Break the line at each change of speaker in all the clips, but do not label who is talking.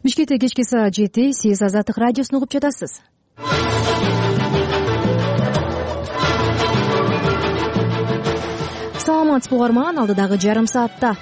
Бишкекте кечки саат 7 сиз Азаттык радиосун угуп жатасыз. Саламатсызбы угарман, алдыдагы жарым саатта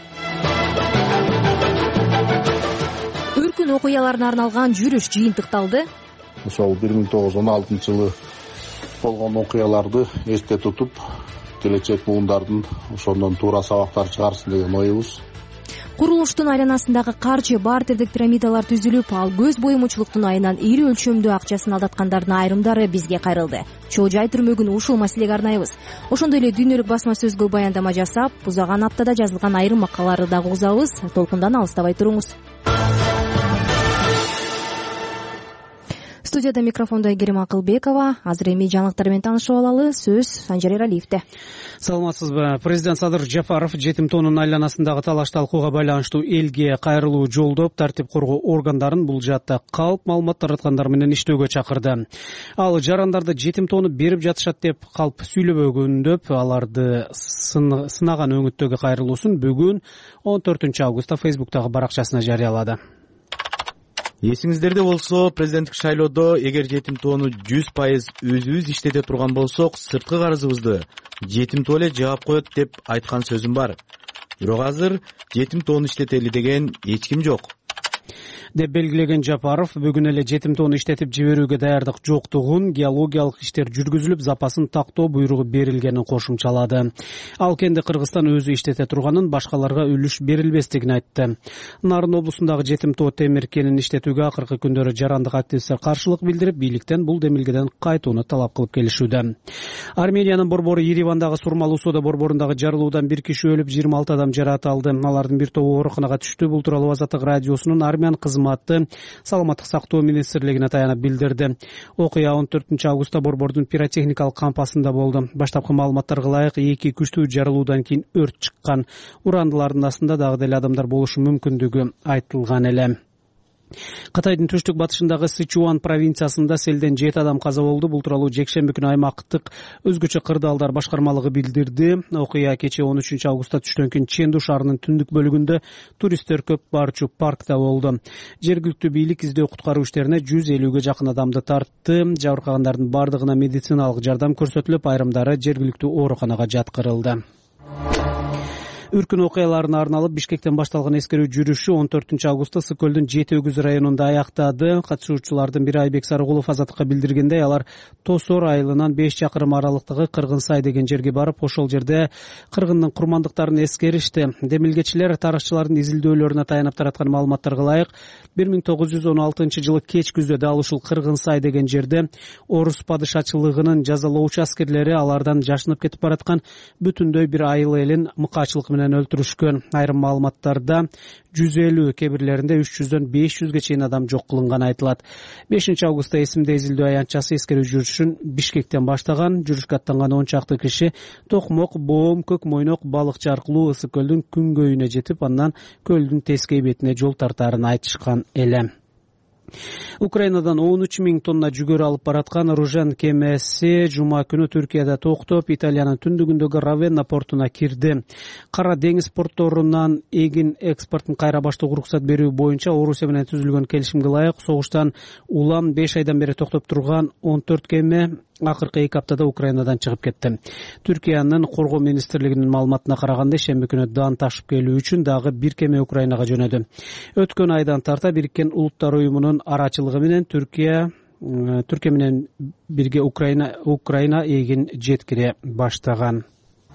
өркүн окуяларына арналган жүрүш жыйынтыкталды.
Ошол 1916-жылы болгон окуяларды эсте тутуп, келечек буундардын ошондон туура сабактар чыгарсын деген оюбуз.
Курулуштун айланасындагы карчы бартердик пирамидалар түзүлүп, ал көз боюмучулуктун айынан ири өлчөмдүү акчасын алдаткандардын айрымдары бизге кайрылды. Чоо жай түрмөгүн ушул маселеге арнайбыз. Ошондой эле дүйнөлүк басма сөзгө баяндама жасап, узаган аптада жазылган айрым макалаларды дагы угузабыз. Толкундан алыстабай туруңуз. Студияда микрофондо Айгерим Акылбекова. Азыр эми жаңылыктар менен таанышып алалы. Сөз Санжар Эралиевде.
Саламатсызбы. Президент Садыр Жапаров жетим тоонун айланасындагы талаш талкууга байланыштуу элге кайрылуу жолдоп, тартип коргоо органдарын бул жаатта калп маалымат тараткандар менен иштөөгө чакырды. Ал жарандарды жетим тоону берип жатышат деп калп сүйлөбөгөндөп, аларды сынаган өңүттөгү кайрылуусун бүгүн 14 августта Facebook'тагы баракчасына жарыялады.
Эсиңиздерде болсо, президенттик шайлоодо эгер жетим тоону 100% өзүбүз иштете турган болсок, сырткы карызыбызды жетим тоо эле жаап коет деп айткан сөзүм бар. Бирок азыр жетим тоону иштетели деген эч ким жок
деп белгилеген Жапаров бүгүн эле жетим тоону иштетип жиберүүгө даярдык жоктугун, геологиялык иштер жүргүзүлүп, запасын тактоо буйругу берилгенин кошумчалады. Ал кенде Кыргызстан өзү иштете турганын, башкаларга үлүш берилбестигин айтты. Нарын облусундагы жетим тоо темир кенин иштетүүгө акыркы күндөрү жарандык активисттер каршылык билдирип, бийликтен бул демилгеден кайтууну талап кылып келишүүдө. Армениянын борбору Еревандагы Сурмалуу соода борборундагы жарылуудан 1 киши өлүп, 26 адам жаракат алды. Алардын бир тобу ооруканага түштү. Бул тууралуу Азаттык радиосунун армян Саламаттык сактоо министрлигине таянып билдирди. Окуя 14 августта борбордун пиротехникалык кампасында болду. Баштапкы маалыматтарга ылайык 2 күчтүү жарылуудан кийин өрт чыккан. Урандылардын астында дагы деле адамдар болушу мүмкүндүгү айтылган эле. Кытайдын түштүк батышындагы Сычуан провинциясында селден 7 адам каза болду. Бул тууралуу жекшемби күнү аймактык өзгөчө кырдаалдар башкармалыгы билдирди. Окуя кечээ 13 августта түштөн кийин Ченду шаарынын түндүк бөлүгүндө туристтер көп барчу паркта болду. Жергиликтүү бийлик издөө куткаруу иштерине 150ге жакын адамды тартты. Жабыркагандардын бардыгына медициналык жардам көрсөтүлүп, айрымдары жергиликтүү ооруканага жаткырылды. Өркүн окуяларына арналып Бишкектен башталган эскерүү жүрүшү 14 августта Ысык-Көлдүн Жети өгүз районунда аяктады. Катышуучулардын бири Айбек Сарыгулов Азаттыкка билдиргендей, алар Тосор айылынан 5 чакырым аралыктагы Кыргынсай деген жерге барып, ошол жерде кыргындын курмандыктарын эскеришти. Демилгечилер тарыхчылардын изилдөөлөрүнө таянып тараткан маалыматтарга ылайык 1916-жылы кеч күздө дал ушул Кыргынсай деген жерде орус падышачылыгынын жазалоочу аскерлери алардан жашынып кетип бараткан бүтүндөй бир айыл элин мыкаачылык менен өлтүрүшкөн. Айрым маалыматтарда 150, кебирлеринде 300дөн 500ге чейин адам жок кылынганы айтылат. 5 августта эсимде изилдөө аянтчасы эскерүү жүрүшүн Бишкектен баштаган. Жүрүшкө аттанган 10 чакты киши Токмок, Боом, Көк Мойнок, Балыкчы аркылуу Ысык-Көлдүн күнгөйүнө жетип, андан көлдүн тескей бетине жол тартаарын айтышкан эле. Украинадан 13 000 тонна жүгөрү алып бараткан Ружен кемеси жума күнү Түркияда токтоп, Италиянын түндүгүндөгү Равенна портуна кирди. Кара деңиз портторунан эгин экспортун кайра баштоого уруксат берүү боюнча Орусия менен түзүлгөн келишимге ылайык согуштан улам 5 айдан бери токтоп турган 14 кеме акыркы 2 аптада Украинадан чыгып кетти. Түркиянын коргоо министрлигинин маалыматына караганда, шемби күнү дан ташып келүү үчүн дагы 1 кеме Украинага жөнөдү. Өткөн айдан тарта Бириккен Улуттар уюмунун арачылыгы менен Түркия менен бирге Украина эгин жеткире баштаган.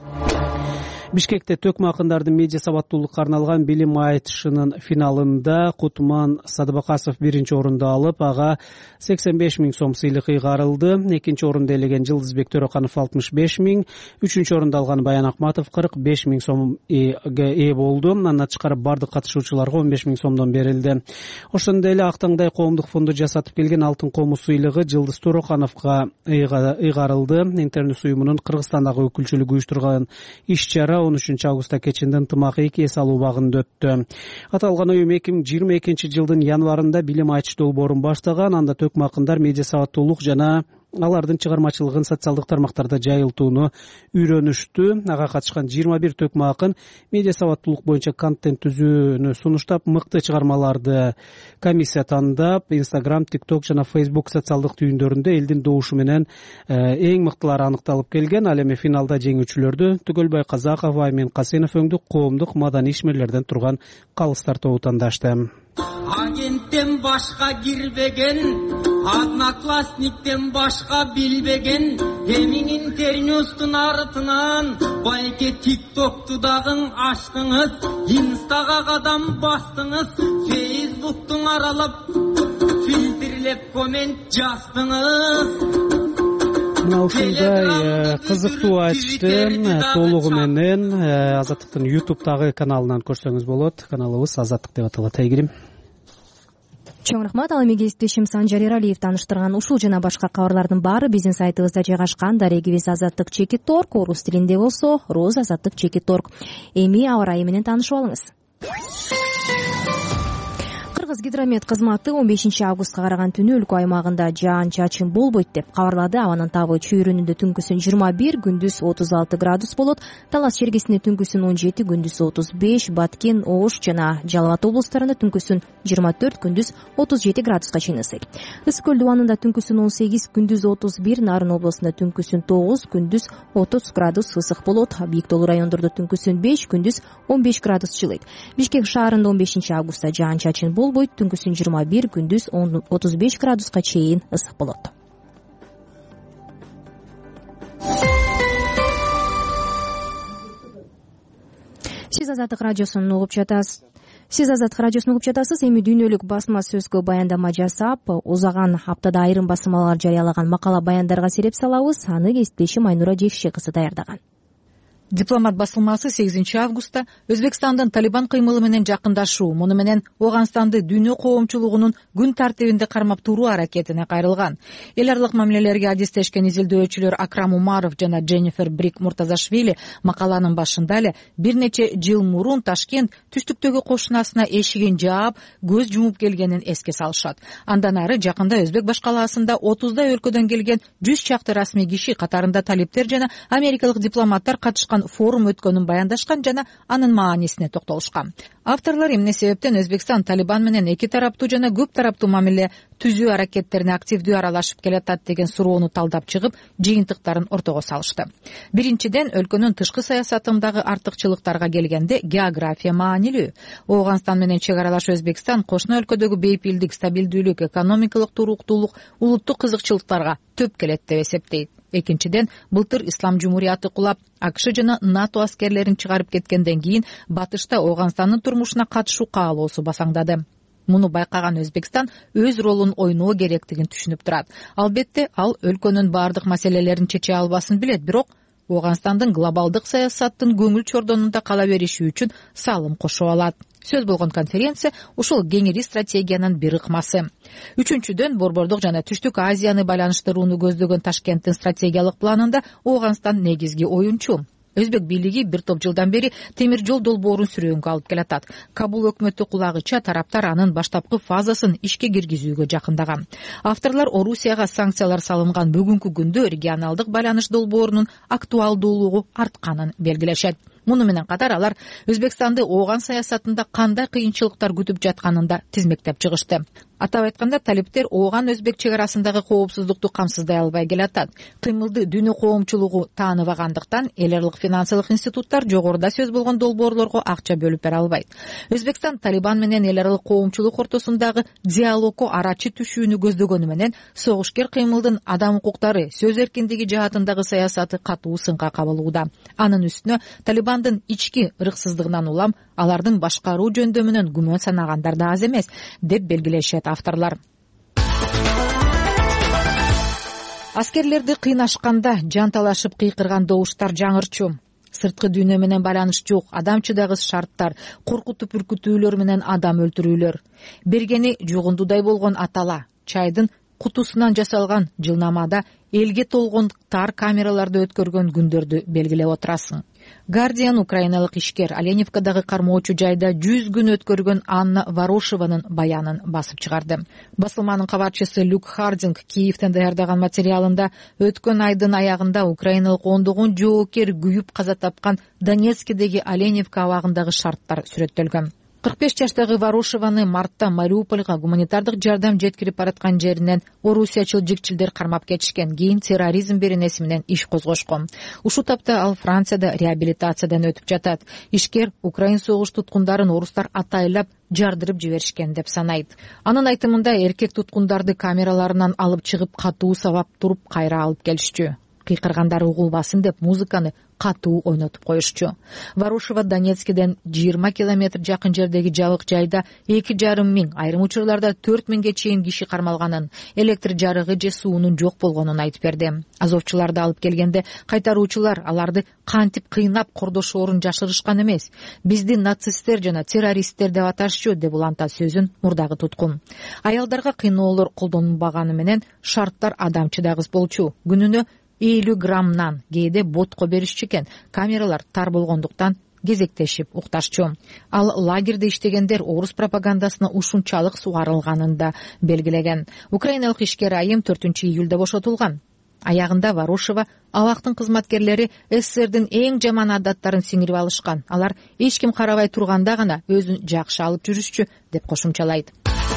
Бишкекте төкмө акындардын медиа сабаттуулукка арналган билим айтышынын финалында Кутман Садыбакасов 1-чи орунду алып, ага 85 000 сом сыйлык ыйгарылды. 2-чи орунду ээлеген Жылдызбек Төрөканов 65 000, 3-чү орунду алган Баян Акматов 45 000 сомго ээ болду. Андан тышкары бардык катышуучуларга 15 000 сомдон берилди. Ошондой эле Актаңдай коомдук фонду жасатып келген Алтын кому сыйлыгы Жылдыз Төрөкановго ыйгарылды. Интернет уюмунун Кыргызстандагы өкүлчүлүгү уюштурган иш-чара 13 августта кечинде ынтымак 2 эс алуу багында өттү. Аталган уюм 2022 жылдын январында билим айтыш долбоорун баштаган. Анда төкмө акындар медиа сабаттуулук жана алардын чыгармачылыгын социалдык тармактарда жайылтууну үйрөнүштү. Ага катышкан 21 төкмө акын медиа сабаттуулук боюнча контент түзүүнү сунуштап, мыкты чыгармаларды комиссия тандап, Instagram, TikTok жана Facebook социалдык түйүндөрүндө элдин добушу менен эң мыктылары аныкталып келген. Ал эми финалда жеңүүчүлөрдү Түгөлбай Казаков, Аймен Касенов өңдүк коомдук маданий ишмерлерден турган калыстар тобу тандашты.
Агенттен башка кирбеген, одноклассниктен башка билбеген, эмин интернеттин артынан байке тиктокту дагы ачтыңыз, инстага кадам бастыңыз, фейсбуктун аралап фильтрлеп коммент жаздыңыз.
Мына ушундай кызыктуу айтты. Толугу менен Азаттыктын YouTube'дагы каналынан көрсөңүз болот. Каналыбыз Азаттык деп аталат. Айгерим.
Чоң рахмат. Ал эми кесиптешим Санжар Эралиев тааныштырган ушул жана башка кабарлардын баары биздин сайтыбызда жайгашкан. Дарегибиз azаттык.org, орус тилинде болсо rus.azаттык.org. Эми аба ырайы менен таанышып алыңыз. Кыргыз гидромет кызматы 15 августка караган түнү өлкө аймагында жаан-чачын болбойт деп кабарлады. Абанын табы чүйрүнүндө түнкүсүн 21, күндүз 36 градус болот. Талас чергесинде түнкүсүн 17, күндүз 35, Баткен, Ош жана Жалал Абад облустарында түнкүсүн 24, күндүз 37 градуска чейин ысыйт. Ысык көл дубанында түнкүсүн 18, күндүз 31, Нарын облусунда түнкүсүн 9, күндүз 30 градус ысык болот. Бийик тоолуу райондордо түнкүсүн 5, күндүз 15 градус жылыйт. Бишкек шаарында 15 августта жаан-чачын болбойт. Түнкүсүн 21, күндүз 35 градуска чейин ысык болот. Сиз Азаттык радиосун угуп жатасыз. Эми дүйнөлүк басма сөзгө баяндама жасап, узаган аптада айрым басмалар жарыялаган макала баяндарга сереп салабыз. Аны кесиптешим Айнура Жекше кызы даярдаган.
Дипломат басылмасы 8 августта Өзбекстандын Талибан кыймылы менен жакындашуу, муну менен Ооганстанды дүйнө коомчулугунун күн тартибинде кармап туруу аракетине кайрылган. Эл аралык мамилелерге адистешкен изилдөөчүлөр Акрам Умаров жана Дженнифер Брик Муртазашвили макаланын башында эле бир нече жыл мурун Ташкент түштүктөгү кошунасына эшигин жаап, көз жумуп келгенин эске салышат. Андан ары жакында Өзбек башкалаасында 30дай өлкөдөн келген 100 чакты расмий киши, катарында талиптер жана америкалык дипломаттар катышкан форум өткөнүн баяндашкан жана анын маанисине токтолушкан. Авторлор эмне себептен Өзбекстан Талибан менен эки тараптуу жана көп тараптуу мамиле түзүү аракеттерине активдүү аралашып келатат деген суроону талдап чыгып, жыйынтыктарын ортого салышты. Биринчиден, өлкөнүн тышкы саясатындагы артыкчылыктарга келгенде география маанилүү. Ооганстан менен чек аралаш Өзбекстан кошуна өлкөдөгү бейпилдик, стабилдүүлүк, экономикалык туруктуулук, улуттук кызыкчылыктарга төп келет деп эсептейт. Экинчиден, былтыр Ислам Жумурияты кулап, АКШ жана НАТО аскерлерин чыгарып кеткенден кийин батышта Ооганстандын турмушуна катышуу каалоосу басаңдады. Муну байкаган Өзбекстан өз ролун ойноо керектигин түшүнүп турат. Албетте, ал өлкөнүн бардык маселелерин чече албасын билет, бирок Ооганстандын глобалдык саясаттын көңүл чордонунда кала бериши үчүн салым кошо алат. Сөз болгон конференция ушул кеңири стратегиянын бир ыкмасы. Үчүнчүдөн, Борбордук жана Түштүк Азияны байланыштырууну көздөгөн Ташкенттин стратегиялык планында Ооганстан негизги оюнчу. Өзбек бийлиги бир топ жылдан бери темир жол долбоорун сүрөөнгө алып келатат. Кабул өкмөтү кулагыча тараптар анын баштапкы фазасын ишке киргизүүгө жакындаган. Авторлор Орусияга санкциялар салынган бүгүнкү күндө регионалдык байланыш долбоорунун актуалдуулугу артканын белгилешет. Муну менен катар алар Өзбекстанды Ооган саясатында кандай кыйынчылыктар күтүп жатканын да тизмектеп чыгышты. Атап айтканда, талиптер Ооган Өзбек чек арасындагы коопсуздукту камсыздай албай келатат. Кыймылды дүйнө коомчулугу тааныбагандыктан эл аралык финансылык институттар жогоруда сөз болгон долбоорлорго акча бөлүп бере албайт. Өзбекстан Талибан менен эл аралык коомчулук ортосундагы диалогго арачы түшүүнү көздөгөнү менен согушкер кыймылдын адам укуктары, сөз эркиндиги жаатындагы саясаты катуу сынга кабылууда. Анын үстүнө Талибандын ички ырыксыздыгынан улам алардын башкаруу жөндөмүнөн күмөн санагандар да аз эмес, деп белгилешет авторлор. Аскерлерди кыйнашканда жанталашып кыйкырган добуштар жаңырчу. Сырткы дүйнө менен байланыш жок, адам чыдагыс шарттар, коркутуп үркүтүүлөр менен адам өлтүрүүлөр. Бергени жугундудай болгон атала, чайдын кутусунан жасалган жылнамада элге толгон тар камераларды өткөргөн күндөрдү белгилеп отурасың. Guardian украиналык ишкер Оленивкадагы кармоочу жайда 100 күн өткөргөн Анна Ворошеванын баянын басып чыгарды. Басылманын кабарчысы Люк Хардинг Киевден даярдаган материалында өткөн айдын аягында украиналык 10 жоокер күйүп каза тапкан Донецкидеги Оленивка абагындагы шарттар сүрөттөлгөн. 45 жаштагы Ворошеваны мартта Мариупольга гуманитардык жардам жеткирип бараткан жеринен орусиячыл жикчилдер кармап кетишкен. Кийин терроризм беренеси менен иш козгошкон. Ушул тапта ал Францияда реабилитациядан өтүп жатат. Ишкер Украин согуш туткундарын орустар атайлап жардырып жиберишкен деп санайт. Анын айтымында эркек туткундарды камераларынан алып чыгып катуу сабап туруп кайра алып келишчү. Кыйкыргандары угулбасын деп музыканы катуу ойнотуп коюшчу. Ворошева Донецкиден 20 километр жакын жердеги жабык жайда 2,5 миң, айрым учурларда 4 миңге чейин киши кармалганын, электр жарыгы же суунун жок болгонун айтып берди. Азовчуларды алып келгенде кайтаруучулар аларды кантип кыйнап кордошоорун жашырышкан эмес. Бизди нацисттер жана террористтер деп аташчу деп уланта сөзүн мурдагы туткун. Аялдарга кыйноолор колдонулбаганы менен шарттар адамчыдагыс болчу. Күнүнө 50 граммнан кээде ботко беришчү экен. Камералар тар болгондуктан кезектешип укташчу. Ал лагерде иштегендер орус пропагандасына ушунчалык сугарылганын да белгилеген. Украиналык ишкер айым 4-июлда бошотулган. Аягында Ворошева абактын кызматкерлери СССРдин эң жаман адаттарын сиңирип алышкан. Алар эч ким карабай турганда гана өзүн жакшы алып жүрүшчү деп кошумчалайт.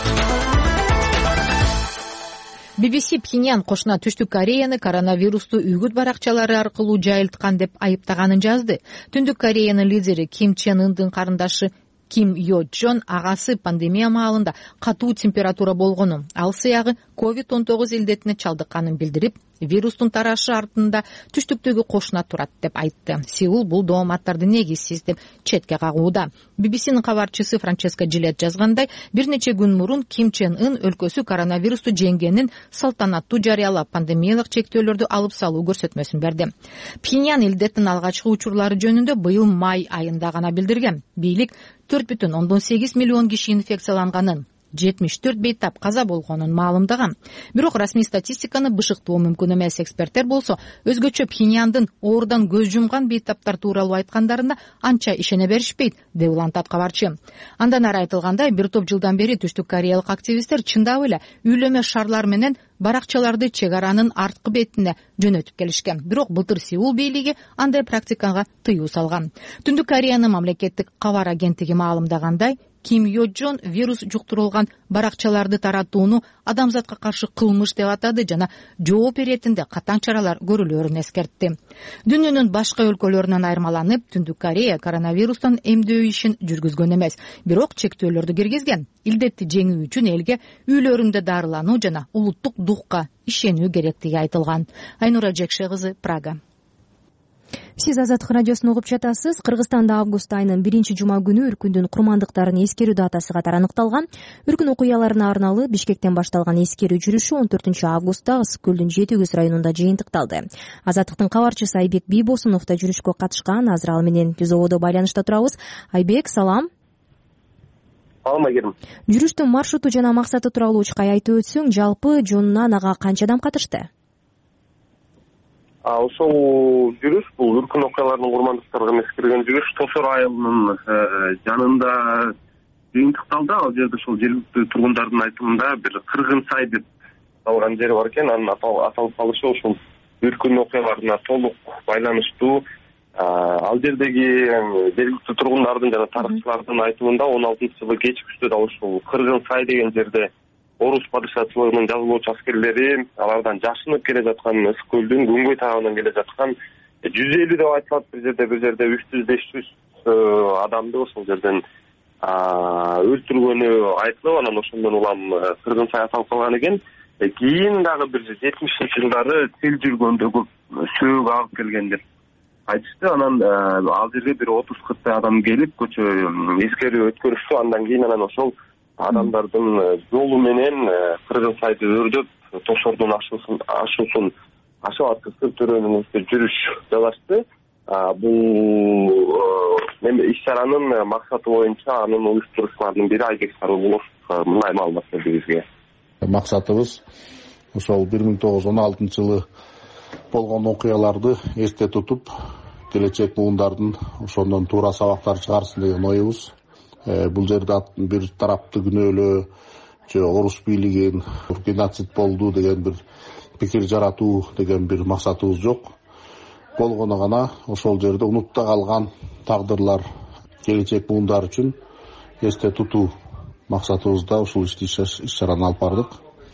BBC Пхеньян кошуна Түштүк Кореяны коронавирусту үгүт баракчалары аркылуу жайылткан деп айыптаганын жазды. Түндүк Кореянын лидери Ким Чен Ындын карындашы Ким Йо Чон агасы пандемия маалында катуу температура болгонун, ал сыягы COVID-19 илдетине чалдыкканын билдирип, вирустун тарашы артында түштүктөгү кошуна турат деп айтты. Сеул бул дооматтарды негизсиз деп четке кагууда. BBCнин кабарчысы Франческа Джилет жазгандай, бир нече күн мурун Ким Чен Ын өлкөсү коронавирусту жеңгенин салтанаттуу жарыялап, пандемиялык чектөөлөрдү алып салуу көрсөтмөсүн берди. Пхеньян илдеттин алгачкы учурлары жөнүндө быйыл май айында гана билдирген. Бийлик 4,8 миллион киши инфекцияланганын, 74 бейтап каза болгонун маалымдаган. Бирок расмий статистиканы бышыктоо мүмкүн эмес. Эксперттер болсо өзгөчө Пхеньяндын оорудан көз жумган бейтаптар тууралуу айткандарына анча ишене беришпейт деп улантат кабарчы. Андан ары айтылгандай, бир топ жылдан бери түштүк кореялык активисттер чындап эле үйлөмө шарлар менен баракчаларды чек аранын арткы бетине жөнөтүп келишкен. Бирок былтыр Сеул бийлиги андай практикага тыюу салган. Түндүк Кореянын мамлекеттик кабар агенттиги маалымдагандай, Ким Йо Чон вирус жуктурулган баракчаларды таратууну адамзатка каршы кылмыш деп атады жана жооп беретинде катаң чаралар көрүлөөрүн эскертти. Дүйнөнүн башка өлкөлөрүнөн айырмаланып, Түндүк Корея коронавирустан эмдөө ишин жүргүзгөн эмес, бирок чектөөлөрдү киргизген. Илдетти жеңүү үчүн элге үйлөрүндө дарылануу жана улуттук духка ишенүү керектиги айтылган. Айнура Жекше кызы, Прага.
Сиз Азаттык радиосун угуп жатасыз. Кыргызстанда август айынын 1-жума күнү үркүндүн курмандыктарын эскерүү датасы катары аныкталган. Үркүн окуяларына арналуу Бишкектен башталган эскерүү жүрүшү 14-августта Ысык-Көлдүн Жети Өгүз районунда жыйынтыкталды. Азаттыктын кабарчысы Айбек Бийбосунов да жүрүшкө катышкан. Азыр ал менен жүз ободо байланышта турабыз. Айбек, салам.
Салам, Айгерим.
Жүрүштүн маршруту жана максаты тууралуу учкай айтып өтсөң, жалпы жонунан ага канча адам катышты?
Ошол жүрүш бул үркүн окуяларынын курмандыктарын эскерген жүрүш Тосор айылынын жанында жыйынтыкталды. Ал жерде ошол жергиликтүү тургундардын айтымында бир Кыргын сай деп аталган жери бар экен. Анын аталып калышы ошол үркүн окуяларына толук байланыштуу. Ал жердеги жергиликтүү тургундардын жана тарыхчылардын айтымында 16-жылы кечкүчтө да ушул Кыргын сай деген жерде орус падышачылыгынын жазылуучу аскерлери алардан жашынып келе жаткан, Ысык-Көлдүн күнгөй тарабынан келе жаткан 150 деп айтылат, бир жерде 300-500 адамды ошол жерден өлтүргөнү айтылып, анан ошондон улам Кыргын сай аталып калган экен. Кийин дагы бир 70-жылдары сел жүргөндө көп сөөк агып келген деп айтышты. Анан ал жерге бир 30-40 адам келип көчө эскерүү өткөрүштү. Андан кийин анан ошол адамдардын жолу менен Кыргын сайды өрдөп, Тошордун ашуусун ашып аткызып төрөнүн жүрүш жалашты. Бул иш-чаранын максаты боюнча анын уюштуруучуларынын бири Айбек Сарыгулов мындай маалымат берди бизге.
Максатыбыз ошол 1916-жылы болгон окуяларды эсте тутуп, келечек буындардын ошондон туура сабактар чыгарсын деген оюбуз. Бул жерде бир тарапты күнөөлөө же орус бийлигин геноцид болду деген бир пикир жаратуу деген бир максатыбыз жок. Болгону гана ошол жерде унутта калган тагдырлар келечек буундар үчүн эсте тутуу максатыбызда ушул иш-чараны алып бардык.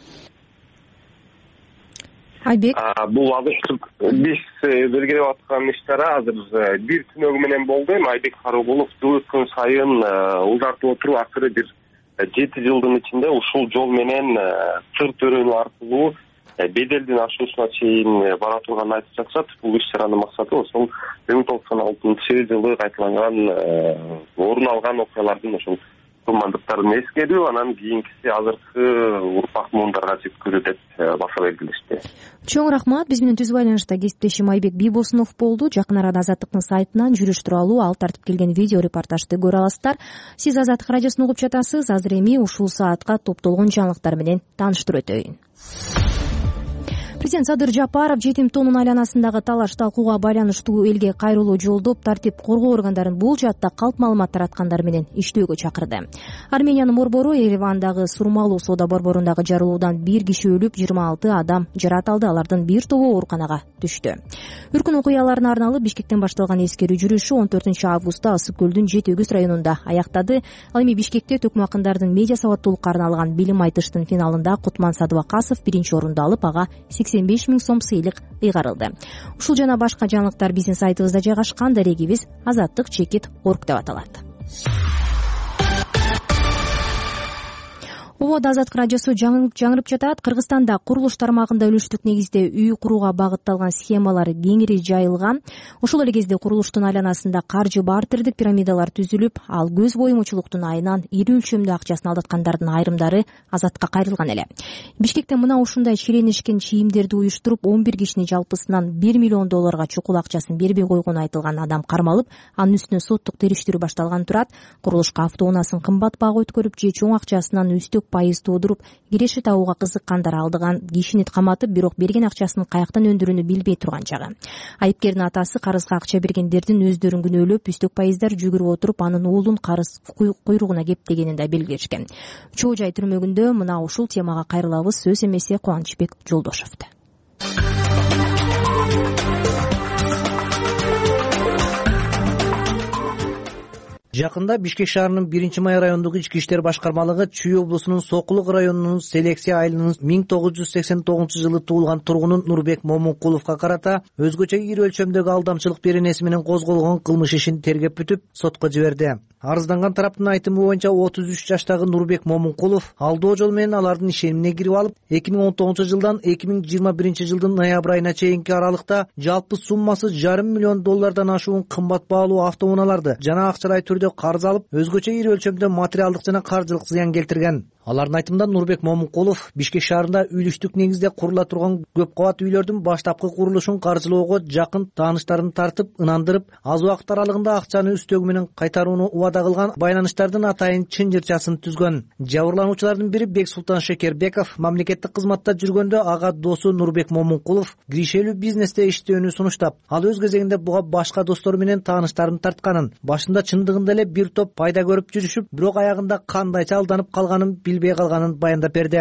Айбек,
бул азыр биз белгилеп аткан иш-чара азыр бир түнөгү менен болду. Айбек Карагулов жыл өткөн сайын узартып отуруп, акыры бир 7 жылдын ичинде ушул жол менен сыр төрөнүү аркылуу беделдин ашуусуна чейин бара турганын айтып жатышат. Бул иш-чаранын максаты ошол 1996-жылы кайталанган орун алган окуялардын ошол курмандыктарын эскерүү, анан кийинкиси азыркы урпак муундарга жеткирүү деп баса белгилешти.
Чоң рахмат. Биз менен түз байланышта кесиптешим Айбек Бийбосунов болду. Жакын арада Азаттыктын сайтынан жүрүш тууралуу алып тартып келген видео репортажды көрө аласыздар. Сиз Азаттык радиосун угуп жатасыз. Азыр эми ушул саатка топтолгон жаңылыктар менен тааныштырып өтөйүн. Президент Садыр Жапаров жетим тоонун айланасындагы талаш талкууга байланыштуу элге кайрылуу жолдоп, тартип коргоо органдарын бул жаатта калп маалымат тараткандар менен иштөөгө чакырды. Армениянын борбору Еревандагы сурмалуу соода борборундагы жарылуудан 1 киши өлүп, 26 адам жаракат алды. Алардын бир тобу ооруканага түштү. Үркүн окуяларына арналып Бишкектен башталган эскерүү жүрүшү 14-августта Ысык көлдүн Жети Өгүз районунда аяктады. Ал эми Бишкекте төкмө акындардын медиа сабаттуулукка арналган билим айтыштын финалында Кутман Садыбакасов биринчи орунду алып, ага 85 000 сом сыйлык ыйгарылды. Ушул жана башка жаңылыктар биздин сайтыбызда жайгашкан. Дарегибиз azattik.org деп аталат. Ободо Азаттык радиосу жаңырып жатат. Кыргызстанда курулуш тармагында үлүштүк негизде үй курууга багытталган схемалар кеңири жайылган. Ошол эле кезде курулуштун айланасында каржы бартердик пирамидалар түзүлүп, ал көз боюмчулуктун айынан ири өлчөмдө акчасын алдаткандардын айрымдары азаттыкка кайрылган эле. Бишкекте мына ушундай шиеленишкен чийимдерди уюштуруп 11 кишини жалпысынан $1 миллион чукул акчасын бербей койгону айтылган адам кармалып, анын үстүнө соттук териштирүү башталган турат. Курулушка автоунаасын кымбат бага өткөрүп же чоң акчасынан үстүк пайыз тоодуруп, киреши табууга кызыккандар алдыган кишини каматып, бирок берген акчасынын каяктан өндүрүүнү билбей турган чагы. Айыпкердин атасы карызга акча бергендердин өздөрүн күнөөлөп, үстүк пайыздар жүгүрүп отуруп, анын уулун карыз куйругуна кептегенин да белгилешкен. Чоо жай түрмөгүндө мына ушул темага кайрылабыз. Сөз эмесе Кубанычбек Жолдошевду.
Жакында Бишкек шаарынын 1-Май райондук ички иштер башкармалыгы Чүй облусунун Сокулук районунун Селексия айылынын 1989-жылы туулган тургуну Нурбек Момункуловго карата өзгөчө ири өлчөмдөгү алдамчылык беренеси менен козголгон кылмыш ишин тергеп бүтүп, сотко жиберди. Арызданган тараптын айтымы боюнча 33 жаштагы Нурбек Момункулов алдоо жол менен алардын ишенимине кирип алып, 2019-жылдан 2021-жылдын ноябрь айына чейинки аралыкта жалпы суммасы $500 миллион ашуун кымбат баалуу автоунааларды жана акчалай түрдө карыз алып, өзгөчө ири өлчөмдө материалдык жана каржылык зыян келтирген. Алардын айтымында Нурбек Момункулов Бишкек шаарында үйлүштүк негизде курула турган көп кабат үйлөрдүн баштапкы курулушун каржылоого жакын тааныштарын тартып, ынандырып, аз убакыт аралыгында акчаны үстөгү менен кайтарууну убада кылган, байланыштардын атайын чынжырчасын түзгөн. Жабырлануучулардын бири Бексултан Шекербеков мамлекеттик кызматта жүргөндө ага досу Нурбек Момункулов киришелүү бизнесте иштөөнү сунуштап, ал өз кезегинде буга башка достору менен тааныштарын тартканын, башында чындыгында эле бир топ пайда көрүп жүрүшүп, бирок аягында кандайча алданып калганын билбей калганын баяндап берди.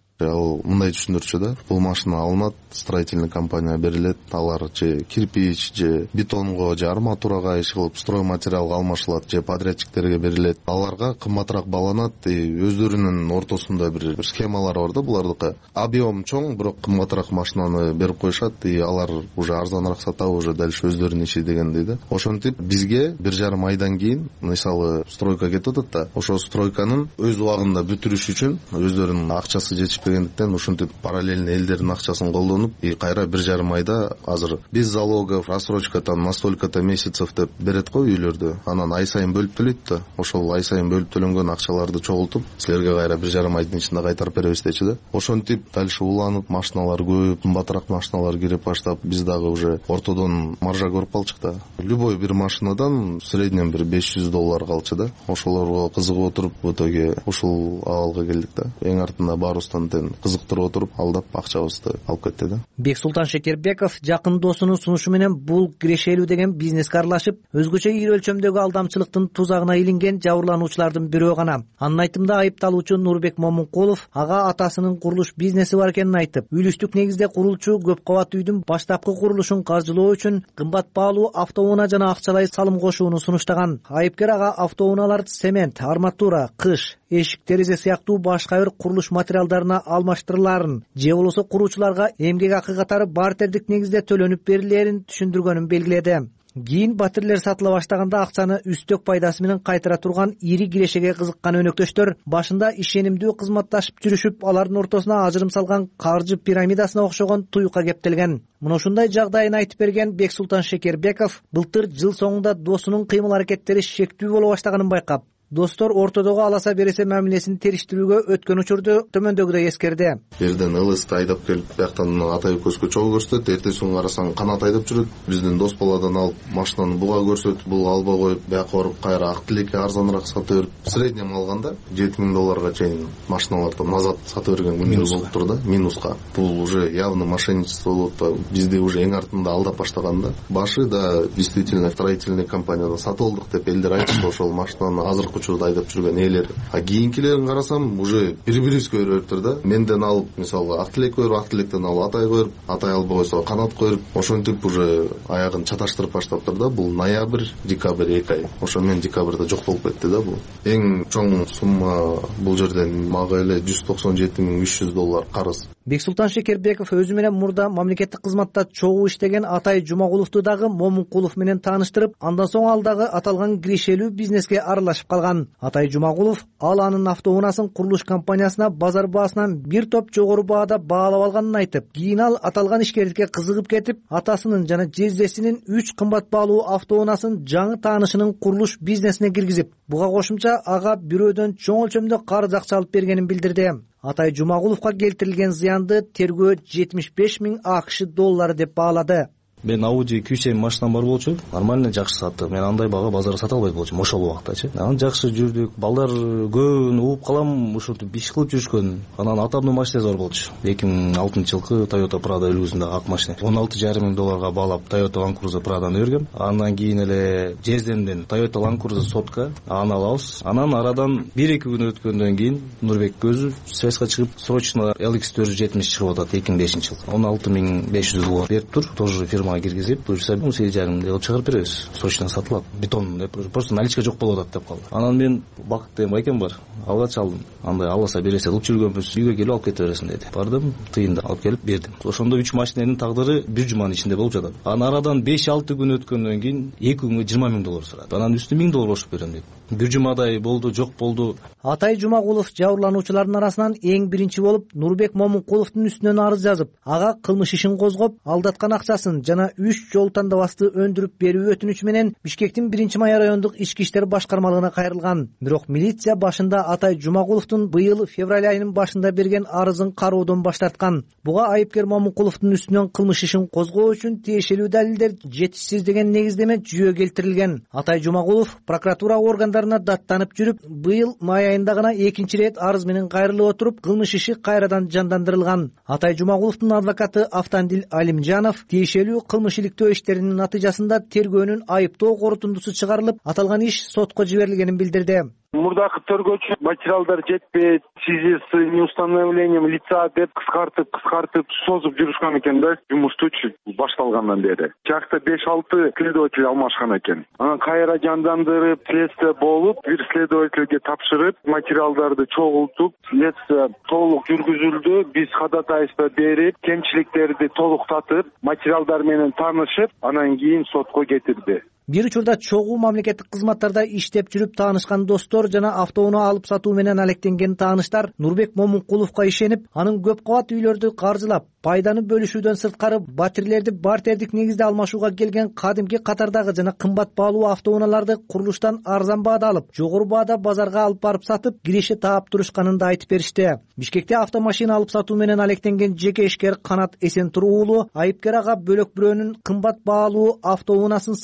Ал мындай түшүндүрчү да, бул машина алынат, строительный компания берилет, алар же кирпич, же бетонго, же арматурага иш кылып строй материалга алмашылат, же подрядчиктерге берилет. Аларга кымбатыраак бааланат, өздөрүнүн ортосунда бир схемалар бар да булардыкы. Объем чоң, бирок кымбатыраак машинаны берип коюшат, алар уже арзаныраак сатабы, уже дальше өздөрүнүн иши дегендей да. Ошентип бизге 1,5 айдан кийин, мисалы, стройка кетип атат да, ошол стройканын өз убагында бүтүрүш үчүн өздөрүнүн акчасы жетишпегендиктен ушинтип параллельно элдердин акчасын колдонуп, кайра 1,5 айда азыр без залогов, рассрочка там на столько-то месяцев деп берет го үйлөрдө. Анан ай сайын бөлүп төлөйт да. Ошол ай сайын бөлүп төлөнгөн акчаларды чогултуп, силерге кайра 1,5 айдын ичинде кайтарып беребиз дечи да. Ошентип дальше уланып, машиналар көп, кымбатыраак машиналар кирип баштап, биз дагы уже ортодон маржа көрүп калчык да. Любой бир машинадан в среднем бир $500 калчы да. Ошолорго кызыгып отуруп, в итоге ушул абалга келдик да. Эң артында баарыбыздан тең өзүн кызыктырып отуруп алдап акчабызды алып кетти да.
Бексултан Шекербеков жакын досунун сунушу менен бул кирешелүү деген бизнеске аралашып, өзгөчө ири өлчөмдөгү алдамчылыктын тузагына илинген жабырлануучулардын бирөө гана. Анын айтымында айыпталуучу Нурбек Момункулов ага атасынын курулуш бизнеси бар экенин айтып, үйлүстүк негизде курулчу көп кабат үйдүн баштапкы курулушун каржылоо үчүн кымбат баалуу автоунаа жана акчалай салым кошууну сунуштаган. Айыпкер ага автоунаалар цемент, арматура, кыш, эшик терезе сыяктуу башка бир курулуш материалдарына алмаштырыларын же болбосо куруучуларга эмгек акы катары бартердик негизде төлөнүп берилээрин түшүндүргөнүн белгиледи. Кийин батирлер сатыла баштаганда акчаны үстөк пайдасы менен кайтара турган ири кирешеге кызыккан өнөктөштөр башында ишенимдүү кызматташып жүрүшүп, алардын ортосуна ажырым салган каржы пирамидасына окшогон туюкка кептелген. Мына ушундай жагдайын айтып берген Бексултан Шекербеков былтыр жыл соңунда досунун кыймыл аракеттери шектүү боло баштаганын байкап, достор ортодогу аласа бересе мамилесин териштирүүгө өткөн учурду төмөндөгүдөй эскерди.
Жерден ылысты айдап келип, бияктан атай көзгө чогуу көрсөтөт, эртеси күнү карасаң канат айдап жүрөт. Биздин дос баладан алып машинаны буга көрсөтүп, бул алба коюп, бияка барып кайра ак тилекке арзаныраак сата берип, среднем алганда $7,000 чейин машиналарды назад сата берген күндөр болуп тур да, минуска. Бул уже явно мошенничество болуп атпайбы? Бизди уже эң артында алдап баштаганда, башы да действительно строительный компаниядан сатып алдык деп элдер айтышты, ошол машинаны азыркы учурда айдап жүргөн ээлер. А кийинкилерин карасам, уже бири-бирибизге бериптир да. Менден алып, мисалы, ак тилек коюп, ак тилектен алып атай коюп, атай алба койсо канат коюп, ошентип уже аягын чаташтырып баштаптыр да. Бул ноябрь, декабрь 2 ай. Ошо менен декабрда жок болуп кетти да бул. Эң чоң сумма бул жерден мага эле $197,300 карыз.
Бексултан Шекербеков өзү менен мурда мамлекеттик кызматта чогуу иштеген Атай Жумагуловду дагы Момункулов менен тааныштырып, андан соң ал дагы аталган кирешелүү бизнеске аралашып калган. Атай Жумагулов ал анын автоунаасын курулуш компаниясына базар баасынан бир топ жогору баада баалап алганын айтып, кийин ал аталган ишкерликке кызыгып кетип, атасынын жана жездесинин 3 кымбат баалуу автоунаасын жаңы таанышынын курулуш бизнесине киргизип, буга кошумча ага бирөөдөн чоң өлчөмдө карыз акча алып бергенин билдирди. Атай Жумагуловго келтирилген зыянды тергөө $75,000 деп баалады.
Мен Audi Q7 машинам бар болчу, нормально жакшы саттым. Мен андай бага базарда сата албайт болчум ошол убактачы. Анан жакшы жүрдүк. Балдар көбүн угуп калам, ушинтип биш кылып жүрүшкөн. Анан атамдын машинасы бар болчу. 2006-жылкы Toyota Prado үлгүсүндөгү ак машина. $16,500 баалап Toyota Land Cruiser Prado'ну берген. Андан кийин эле Жезденден Toyota Land Cruiser сотка аны алабыз. Анан арадан 1-2 күн өткөндөн кийин Нурбек өзү связга чыгып, срочно LX470 чыгып атат 2005-жылы. $16,500 берип тур. Тоже фирма киргизип, буюрса 18,5 деп чыгарып беребиз. Срочно сатылат. Бетон деп просто наличка жок болуп атат деп калды. Анан мен Бакыт деген байкем бар. Алга чалдым. Андай аласа бересе кылып жүргөнбүз. Үйгө келип алып кете бересиң деди. Бардым, тыйында алып келип бердим. Ошондо 3 машинанын тагдыры 1 жуманын ичинде болуп жатат. Анан арадан 5-6 күн өткөндөн кийин 2 күнгө $20,000 сурады. Анан үстүнө $1,000 кошуп берем деди. 1 жумадай болду, жок болду.
Атай Жумагулов жабырлануучулардын арасынан эң биринчи болуп Нурбек Момункуловдун үстүнөн арыз жазып, ага кылмыш ишин козгоп, алдаткан акчасын жана 3 жол тандабасты өндүрүп берүү өтүнүчү менен Бишкектин 1-май райондук ички иштер башкармалыгына кайрылган. Бирок милиция башында Атай Жумагуловдун быйыл февраль айынын башында берген арызын кароодон баш тарткан. Буга айыпкер Момункуловдун үстүнөн кылмыш ишин козгоо үчүн тиешелүү далилдер жетишсиз деген негиздеме жүйө келтирилген. Атай Жумагулов прокуратура органдарына даттанып жүрүп, быйыл май айында гана экинчи рет арыз менен кайрылып отуруп, кылмыш иши кайрадан жандандырылган. Атай Жумагуловдун адвокаты Автандил Алимжанов тиешелүү кылмыш иликтөө иштеринин натыйжасында тергөөнүн айыптоо корутундусу чыгарылып, аталган иш сотко жиберилгенин билдирди.
Мурдакы тергөөчү материалдар жетпейт, в связи с неустановлением лица деп кыскартып созуп жүрүшкөн экен да, жумуштучу башталгандан бери. Жакта 5-6 следователь алмашкан экен. Анан кайра жандандырып, следствие болуп, бир следовательге тапшырып, материалдарды чогултуп, следствие толук жүргүзүлдү. Биз ходатайство берип, кемчиликтерди толуктатып, материалдар менен таанышып, анан кийин сотко кетирди.
Бир учурда чогуу мамлекеттик кызматтарда иштеп жүрүп таанышкан достор жана автоунаа алып сатуу менен алектенген тааныштар Нурбек Момункуловго ишенип, анын көп кабат үйлөрдү каржылап, пайданы бөлүшүүдөн сырткары батирлерди бартердик негизде алмашууга келген кадимки катардагы жана кымбат баалуу автоунааларды курулуштан арзан баада алып, жогору баада базарга алып барып сатып, киреше таап турушканын да айтып беришти. Бишкекте автомашина алып сатуу менен алектенген жеке ишкер Канат Эсентуруу уулу айыпкер ага бөлөк бирөөнүн кымбат баалуу автоунаасын сатып жиберип,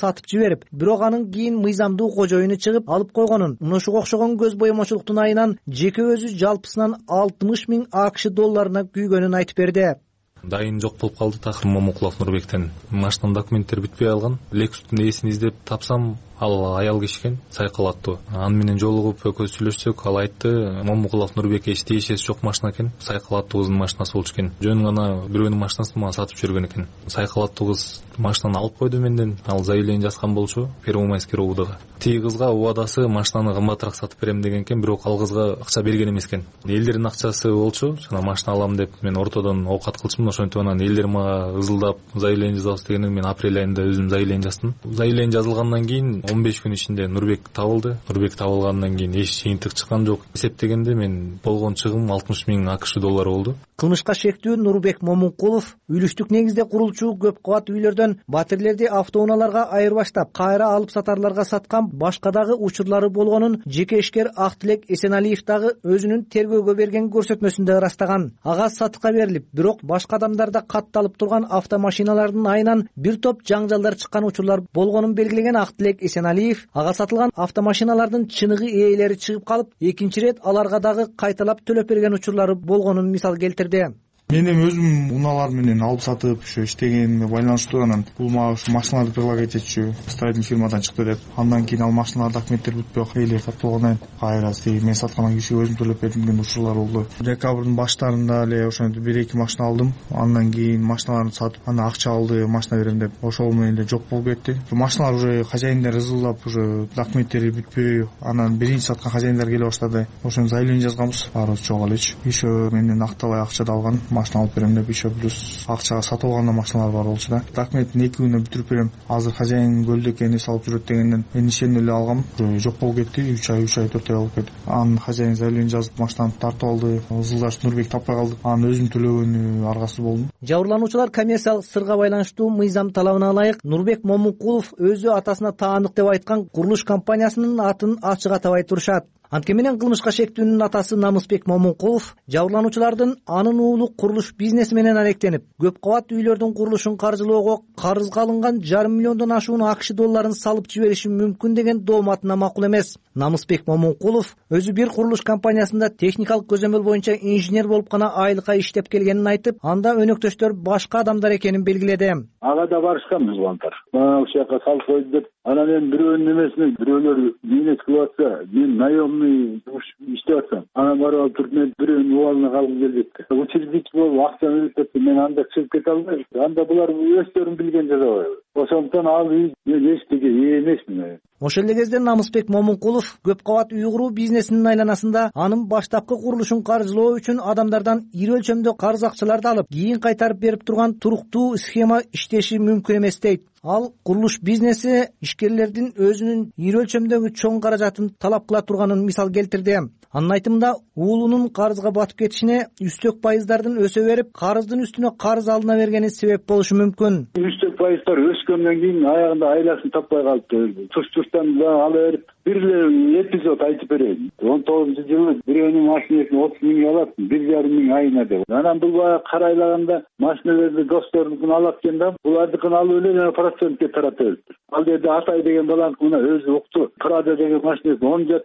берип, бирок анын кийин мыйзамдуу кожоюну чыгып алып койгонун, мына ушуга окшогон көз боемочулуктун айынан жеке өзү жалпысынан 60 000 АКШ долларына күйгөнүн айтып берди.
Дайын жок болуп калды Такыр Момункулов Нурбектен. Машинанын документтери бүтпөй алган. Лексустун ээсин издеп тапсам, ал аял киши экен, сайкал аттуу. Аны менен жолугуп экөөбүз сүйлөшсөк, ал айтты, Момункулов Нурбекке эч тиешеси жок машина экен. Сайкал аттуу кыздын машинасы болчу экен. Жөн гана бирөөнүн машинасын мага сатып жүргөн экен. Сайкал аттуу кыз машинаны алып койду менден. Ал заявление жазган болчу Первомайский РОУДга. Тиги кызга убадасы машинаны кымбатыраак сатып берем деген экен, бирок ал кызга акча берген эмес экен. Элдердин акчасы болчу, жана машина алам деп мен ортодон оокат кылчумун. Ошентип анан элдер мага ызылдап заявление жазабыз дегенден мен апрель айында өзүм заявление жаздым. Заявление жазылгандан кийин 15 күн ичинде Нурбек табылды. Нурбек табылгандан кийин эч жыйынтык чыккан жок. Эсептегенде мен болгон чыгым 60 000 АКШ доллары болду.
Кылмышка шектүү Нурбек Момункулов үйлүштүк негизде курулчу көп кабат үйлөрдөн батирлерди автоунааларга айырбаштап, кайра алып сатарларга саткан башка дагы учурлары болгонун жеке ишкер Актилек Эсеналиев дагы өзүнүн тергөөгө берген көрсөтмөсүндө ырастаган. Ага сатыкка берилип, бирок башка адамдарда катталып турган автомашиналардын айынан бир топ жаңжалдар чыккан учурлар болгонун белгилеген Актилек Эсеналиев ага сатылган автомашиналардын чыныгы ээлери чыгып калып, экинчи ирет аларга дагы кайталап төлөп берген учурлары болгонун мисал келтирди.
Мен эми өзүм унаалар менен алып сатып, ушу иштегениме байланыштуу, анан бул мага ушу машиналарды предлагать этчү, строительный фирмадан чыкты деп. Андан кийин ал машиналар документтери бүтпөй ээлери катталгандан кийин кайра мен саткан кишиге өзүм төлөп бердим деген учурлар болду. Декабрдын баштарында эле ошентип 1-2 машина алдым. Андан кийин машиналарды сатып, анан акча алды, машина берем деп. Ошол менен эле жок болуп кетти. Машиналар уже хозяиндер ызылдап, уже документтери бүтпөй, анан биринчи саткан хозяиндер келе баштады. Ошону заявление жазганбыз, баарыбыз жок элечи. Еще менден актабай акча да алган. Машина алып берем деп, еще плюс акчага сатып алган машиналар бар болчу да. Документин 2 күндө бүтүрүп берем. Азыр хозяин көлдө экен, эс алып жүрөт дегенден мен ишенип эле алгам. Жок болуп кетти. 3 ай 4 ай болуп кетти. Анын хозяин заявление жазып машинаны тартып алды. Ызылдаш Нурбек таппай калды. Аны өзүм төлөгөнү аргасыз болдум.
Жабырлануучулар коммерциялык сырга байланыштуу мыйзам талабына ылайык Нурбек Момункулов өзү атасына таандык деп айткан курулуш компаниясынын атын ачык атабай турушат. Анткени менен кылмышка шектүүнүн атасы Намысбек Момункулов жабырлануучулардын анын уулу курулуш бизнеси менен алектенип, көп кабат үйлөрдүн курулушун каржылоого карызга алынган 500 миллиондон ашуун АКШ долларын салып жибериши мүмкүн деген дооматына макул эмес. Намысбек Момункулов өзү бир курулуш компаниясында техникалык көзөмөл боюнча инженер болуп гана айлыкка иштеп келгенин айтып, анда өнөктөштөр башка адамдар экенин белгиледи.
Ага да барышканбыз улантар. Ошол жака салып койду деп, анан эми бирөөнүн эмесине бирөөлөр бизнес кылып атса, мен наемный иштеп атсам, анан барып туруп мен бирөөнүн убалына калгым келбейт. Учредитель болуп акчаны өтөп, мен анда чыгып кете албайм. Анда булар өздөрүн билген жазабайбы. Ошондуктан ал үй мен эчтеке ээ эмесмин.
Ошол эле кезде Намысбек Момункулов көп кабат үй куруу бизнесинин айланасында анын баштапкы курулушун каржылоо үчүн адамдардан ири өлчөмдө карыз акчаларды алып, кийин кайтарып берип турган туруктуу схема иштеши мүмкүн эмес дейт. Ал курулуш бизнеси ишкерлердин өзүнүн ири өлчөмдөгү чоң каражатын талап кыла турганын мисал келтирди. Анын айтымында уулунун карызга батып кетишине үстөк пайыздардын өсө берип, карыздын үстүнө карыз алына бергени себеп болушу мүмкүн.
Үстөк пайыздар өскөндөн кийин аягында айласын таппай калыптыр. Туш-туштан ала берип, бир эле эпизод айтып берейин. 19-жылы бирөөнүн машинасын 30 000 алат, 1,5 000 айына деп. Анан бул баягы карайлаганда машиналарды досторунун алат экен да, булардыкын алып эле процентке таратып бериптир. Ал жерде Атай деген баланын өзү укту. Прада деген машинасы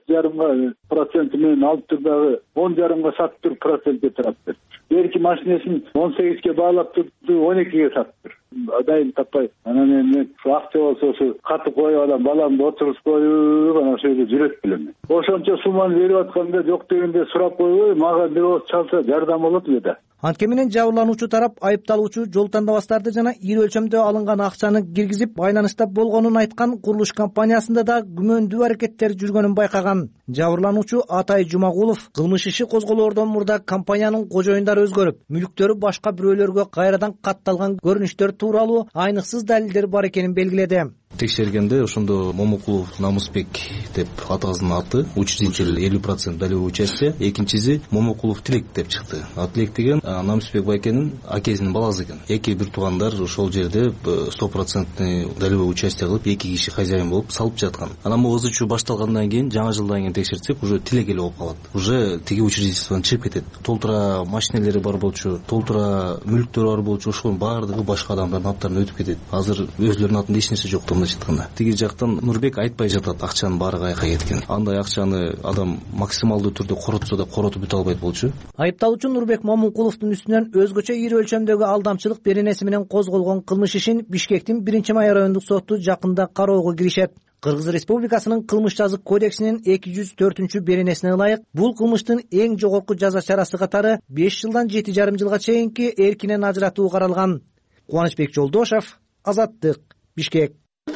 17,5% менен алып тур дагы 10,5-га сатып туруп процентке таратып берди. Берки машинасын 18ге баалап туруп 12ге сатыптыр. Дайым таппай. Анан мен акча болсо ошо катып коюп алам, баламды отургузуп коюп, анан ошол жерде жүрөт белем. Ошончо сумманы берип атканда жок дегенде сурап койбой, мага бирөө чалса жардам болот эле да.
Анткени менен жабырлануучу тарап айыпталуучу жол тандабастарды жана ири өлчөмдө алынган акчаны киргизип байланышта болгонун айткан курулуш компаниясында да күмөндүү аракеттер жүргөнүн байкаган. Жабырлануучу Атай Жумагулов кылмыш иши козголоордон мурда компаниянын кожоюндары өзгөрүп, мүлктөрү башка бирөөлөргө кайрадан катталган көрүнүштөр тууралуу айныксыз далилдер бар экенин белгиледи.
Текшергенде ошондо Момункулов Намысбек деп атасынын аты, учредитель 50% долевой участие, экинчиси Момункулов Тилек деп чыкты. А Тилек деген Намысбек байкенин акесинин баласы экен. Эки бир туугандар ошол жерде 100% долевой участие кылып, эки киши хозяин болуп салып жаткан. Анан бул ызычуу башталгандан кийин, жаңы жылдан кийин текшертсек, уже Тилек эле болуп калат. Уже тиги учредительстводан чыгып кетет. Толтура машинелери бар болчу, толтура мүлктөрү бар болчу, ошонун баардыгы башка адамдардын аттарына өтүп кетет. Азыр өзүлөрүнүн атында эч нерсе жок. мындайча айтканда. Тиги жактан Нурбек айтпай жатат акчанын баары каяка кеткен. Андай акчаны адам максималдуу түрдө коротсо да коротуп бүтө албайт болчу.
Айыпталуучу Нурбек Момункуловдун үстүнөн өзгөчө ири өлчөмдөгү алдамчылык беренеси менен козголгон кылмыш ишин Бишкектин 1-май райондук соту жакында кароого киришет. Кыргыз Республикасынын кылмыш жазык кодексинин 204 беренесине ылайык бул кылмыштын эң жогорку жаза чарасы катары 5 жылдан 7,5 жылга чейинки эркинен ажыратуу каралган. Кубанычбек Жолдошов, Азаттык, Бишкек.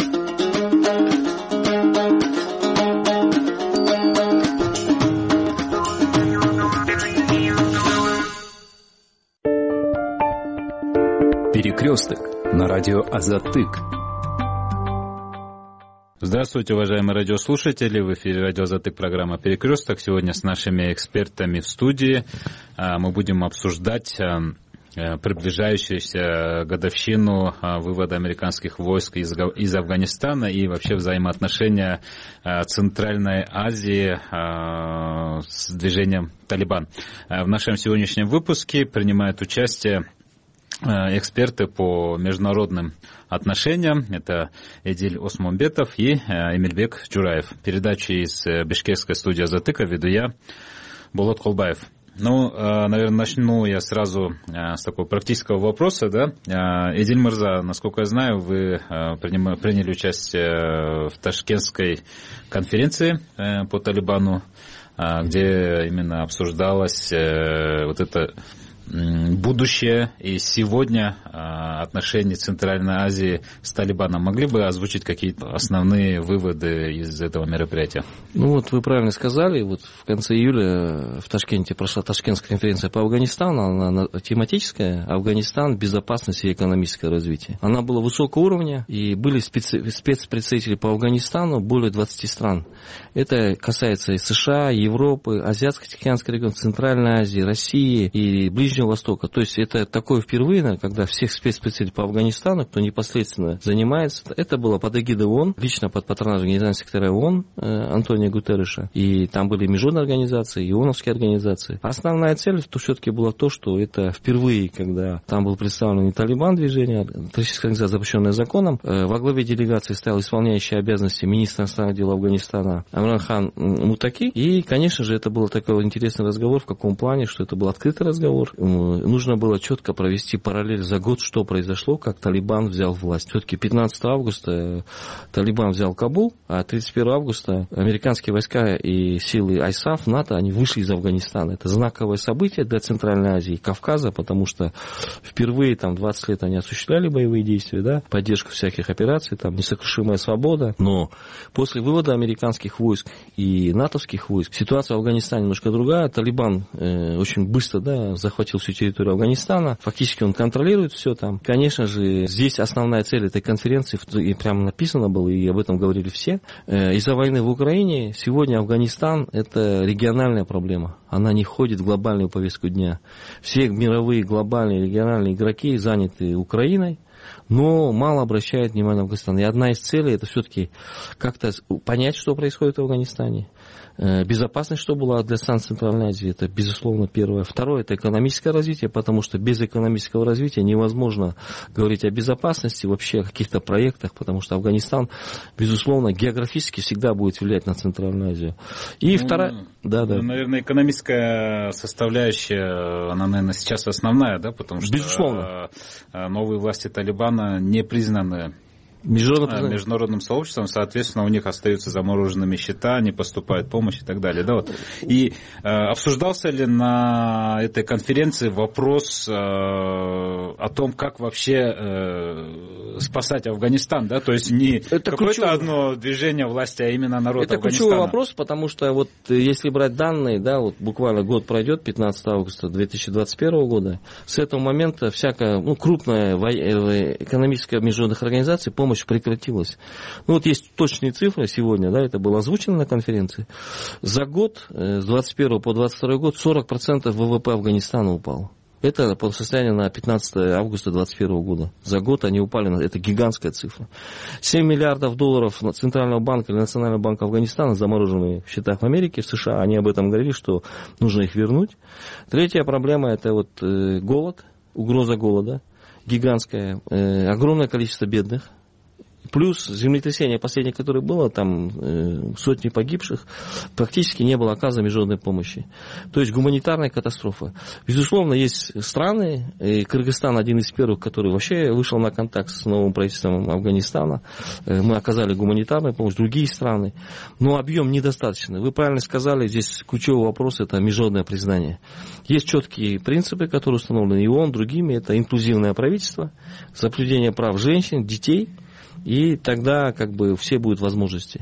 Перекресток на радио Азаттык.
Здравствуйте, уважаемые радиослушатели. В эфире радио Азаттык, программа «Перекресток». Сегодня с нашими экспертами в студии мы будем обсуждать приближающуюся годовщину вывода американских войск из Афганистана и вообще взаимоотношения Центральной Азии с движением «Талибан». В нашем сегодняшнем выпуске принимают участие эксперты по международным отношениям. Это Эдиль Осмонбетов и Эмильбек Джураев. Передачу из бишкекской студии Азаттыка веду я, Болот Колбаев. Наверное, начну я сразу с такого практического вопроса. Да? Эдиль Мырза, насколько я знаю, вы приняли участие в Ташкентской конференции по Талибану, где именно обсуждалось вот это будущее и сегодня отношения Центральной Азии с Талибаном. Могли бы озвучить какие-то основные выводы из этого мероприятия?
Вы правильно сказали. В конце июля в Ташкенте прошла Ташкентская конференция по Афганистану. Она тематическая. Афганистан, безопасность и экономическое развитие. Она была высокого уровня, и были спецпредставители по Афганистану более 20 стран. Это касается и США, Европы, Азиатско-Тихоокеанского региона, Центральной Азии, России и Ближнего Востока. То есть это такое впервые, когда всех спецпредставителей по Афганистану, кто непосредственно занимается, это было под эгидой ООН, лично под патронажем генерального секретаря ООН Антонио Гутерреша. И там были международные организации, и ООНовские организации. Основная цель все-таки была то, что это впервые, когда там был представлен не Талибан движение, а террористическая организация, запрещенная законом. Во главе делегации стоял исполняющий обязанности министра иностранных дел Афганистана Амранхан Мутаки. И, конечно же, это был такой интересный разговор. В каком плане? Что это был открытый разговор. Нужно было четко провести параллель за год, что произошло, как Талибан взял власть. Все-таки 15 августа Талибан взял Кабул, а 31 августа американские войска и силы ISAF, НАТО, они вышли из Афганистана. Это знаковое событие для Центральной Азии и Кавказа, потому что впервые 20 лет они осуществляли боевые действия, да, поддержку всяких операций, несокрушимая свобода. Но после вывода американских войск и натовских войск ситуация в Афганистане немножко другая. Талибан очень быстро захватил всю территорию Афганистана. Фактически он контролирует все там. Конечно же, здесь основная цель этой конференции, и прямо написано было, и об этом говорили все. Из-за войны в Украине сегодня Афганистан – это региональная проблема. Она не входит в глобальную повестку дня. Все мировые глобальные региональные игроки заняты Украиной, но мало обращают внимание на Афганистан. И одна из целей – это все-таки как-то понять, что происходит в Афганистане. Безопасность, что была для стран Центральной Азии, это, безусловно, первое. Второе, это экономическое развитие, потому что без экономического развития невозможно говорить о безопасности, вообще о каких-то проектах, потому что Афганистан, безусловно, географически всегда будет влиять на Центральную Азию. И вторая...
Наверное, экономическая составляющая, она, наверное, сейчас основная, да, потому что безусловно. Новые власти Талибана не признаны международным сообществом, соответственно, у них остаются замороженными счета, не поступает помощь и так далее. Да, вот. И обсуждался ли на этой конференции вопрос о том, как вообще спасать Афганистан, да, то есть не это какое-то одно движение власти, а именно народ Афганистана?
Это ключевой вопрос, потому что если брать данные, буквально год пройдет, 15 августа 2021 года, с этого момента всякая крупная экономическая международных организаций помощь прекратилась. Есть точные цифры сегодня, это было озвучено на конференции. За год, с 21 по 22 год, 40% ВВП Афганистана упало. Это по состоянию на 15 августа 2021 года. За год они упали, это гигантская цифра. 7 миллиардов долларов Центрального банка или Национального банка Афганистана заморожены в счетах в Америке, в США. Они об этом говорили, что нужно их вернуть. Третья проблема – это голод, угроза голода гигантская, огромное количество бедных.
Плюс землетрясение последнее, которое было, там сотни погибших, практически не было оказано международной помощи. То есть гуманитарная катастрофа. Безусловно, есть страны, и Кыргызстан один из первых, который вообще вышел на контакт с новым правительством Афганистана. Мы оказали гуманитарную помощь, другие страны. Но объем недостаточный. Вы правильно сказали, здесь ключевой вопрос – это международное признание. Есть четкие принципы, которые установлены ООН, другими. Это инклюзивное правительство, соблюдение прав женщин, детей. И тогда все будут возможности.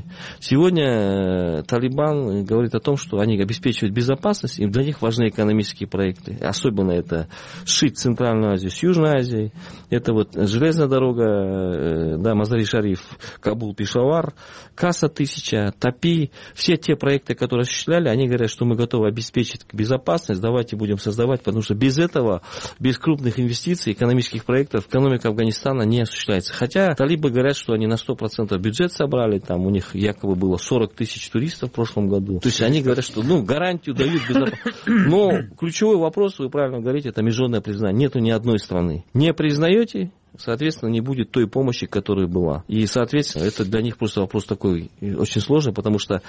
Сегодня Талибан говорит о том, что они обеспечивают безопасность, и для них важны экономические проекты. Особенно это сшить Центральную Азию с Южной Азией. Это железная дорога, Мазари-Шариф, Кабул-Пешавар, Каса-1000, ТАПИ. Все те проекты, которые осуществляли, они говорят, что мы готовы обеспечить безопасность, давайте будем создавать, потому что без этого, без крупных инвестиций, экономических проектов, экономика Афганистана не осуществляется. Хотя талибы говорят, что они на 100% бюджет собрали, там у них якобы было 40 тысяч туристов в прошлом году. То есть они говорят, что гарантию дают безопасность. Но ключевой вопрос, вы правильно говорите, это международное признание. Нету ни одной страны. Не признаете, соответственно, не будет той помощи, которая была. И, соответственно, это для них просто вопрос такой очень сложный, потому что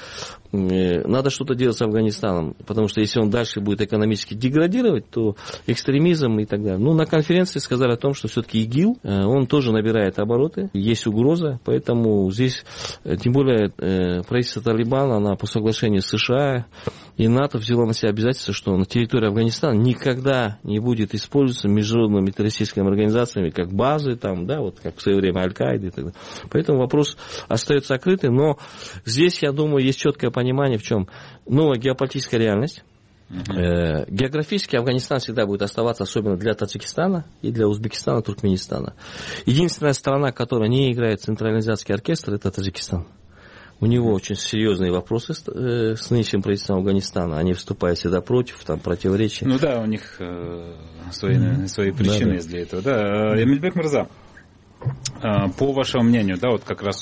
надо что-то делать с Афганистаном. Потому что если он дальше будет экономически деградировать, то экстремизм и так далее. На конференции сказали о том, что все-таки ИГИЛ, он тоже набирает обороты, есть угроза, поэтому здесь, тем более, правительство Талибана, она по соглашению с США и НАТО взяла на себя обязательство, что на территории Афганистана никогда не будет использоваться международными террористическими организациями, как базы, как в свое время Аль-Каида и так далее. Поэтому вопрос остается открытым, но здесь, я думаю, есть четкое понимание, в чем новая геополитическая реальность. Географически Афганистан всегда будет оставаться, особенно для Таджикистана и для Узбекистана, Туркменистана. Единственная страна, которая не играет централизационный оркестр, это Таджикистан. У него очень серьезные вопросы с нынешним правительством Афганистана. Они выступают всегда против, противоречия.
У них свои причины есть для этого. Эмильбек Мырза, по вашему мнению, как раз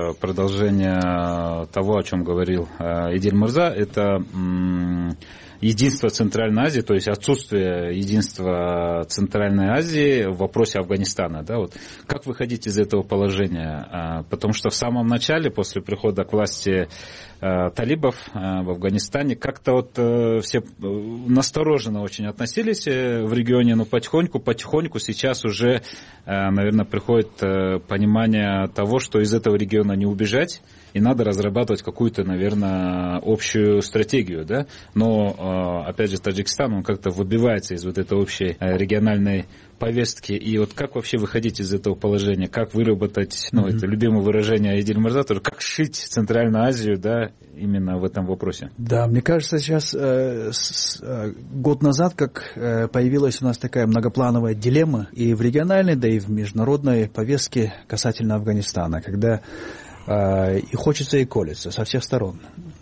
продолжение того, о чем говорил Идиль Мырза, это единство Центральной Азии, то есть отсутствие единства Центральной Азии в вопросе Афганистана. Как выходить из этого положения? Потому что в самом начале, после прихода к власти талибов в Афганистане, как-то все настороженно очень относились в регионе, но потихоньку сейчас уже, наверное, приходит понимание того, что из этого региона не убежать, и надо разрабатывать какую-то, наверное, общую стратегию, Но, опять же, Таджикистан, он как-то выбивается из этой общей региональной повестки. И как вообще выходить из этого положения? Как выработать, это любимое выражение Идиль Мырза, как шить Центральную Азию, именно в этом вопросе?
Да, мне кажется, сейчас год назад, как появилась у нас такая многоплановая дилемма и в региональной, и в международной повестке касательно Афганистана, когда и хочется, и колется со всех сторон.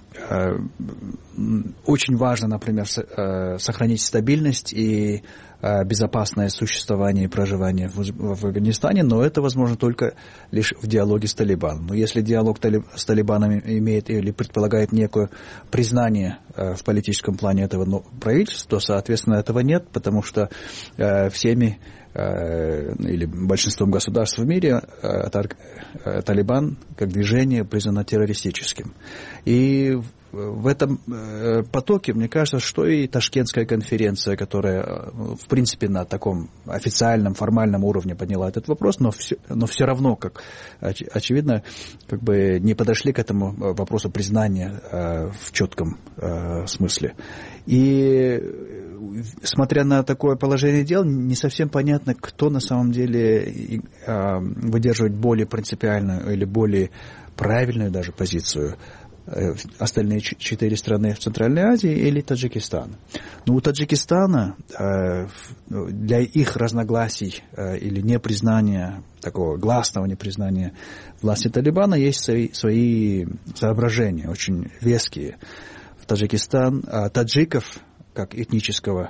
Очень важно, например, сохранить стабильность и безопасное существование и проживание в Афганистане, но это возможно только лишь в диалоге с Талибаном. Но если диалог с Талибаном имеет или предполагает некое признание в политическом плане этого правительства, то, соответственно, этого нет, потому что всеми или большинством государств в мире Талибан как движение признано террористическим. И в этом потоке, мне кажется, что и Ташкентская конференция, которая, в принципе, на таком официальном, формальном уровне подняла этот вопрос, но все равно, как очевидно, не подошли к этому вопросу признания в четком смысле. И смотря на такое положение дел, не совсем понятно, кто на самом деле выдерживает более принципиальную или более правильную даже позицию. Остальные 4 страны в Центральной Азии или Таджикистан. Но у Таджикистана для их разногласий или непризнания, такого гласного непризнания власти Талибана есть свои соображения, очень веские. В Таджикистан таджиков, как этнической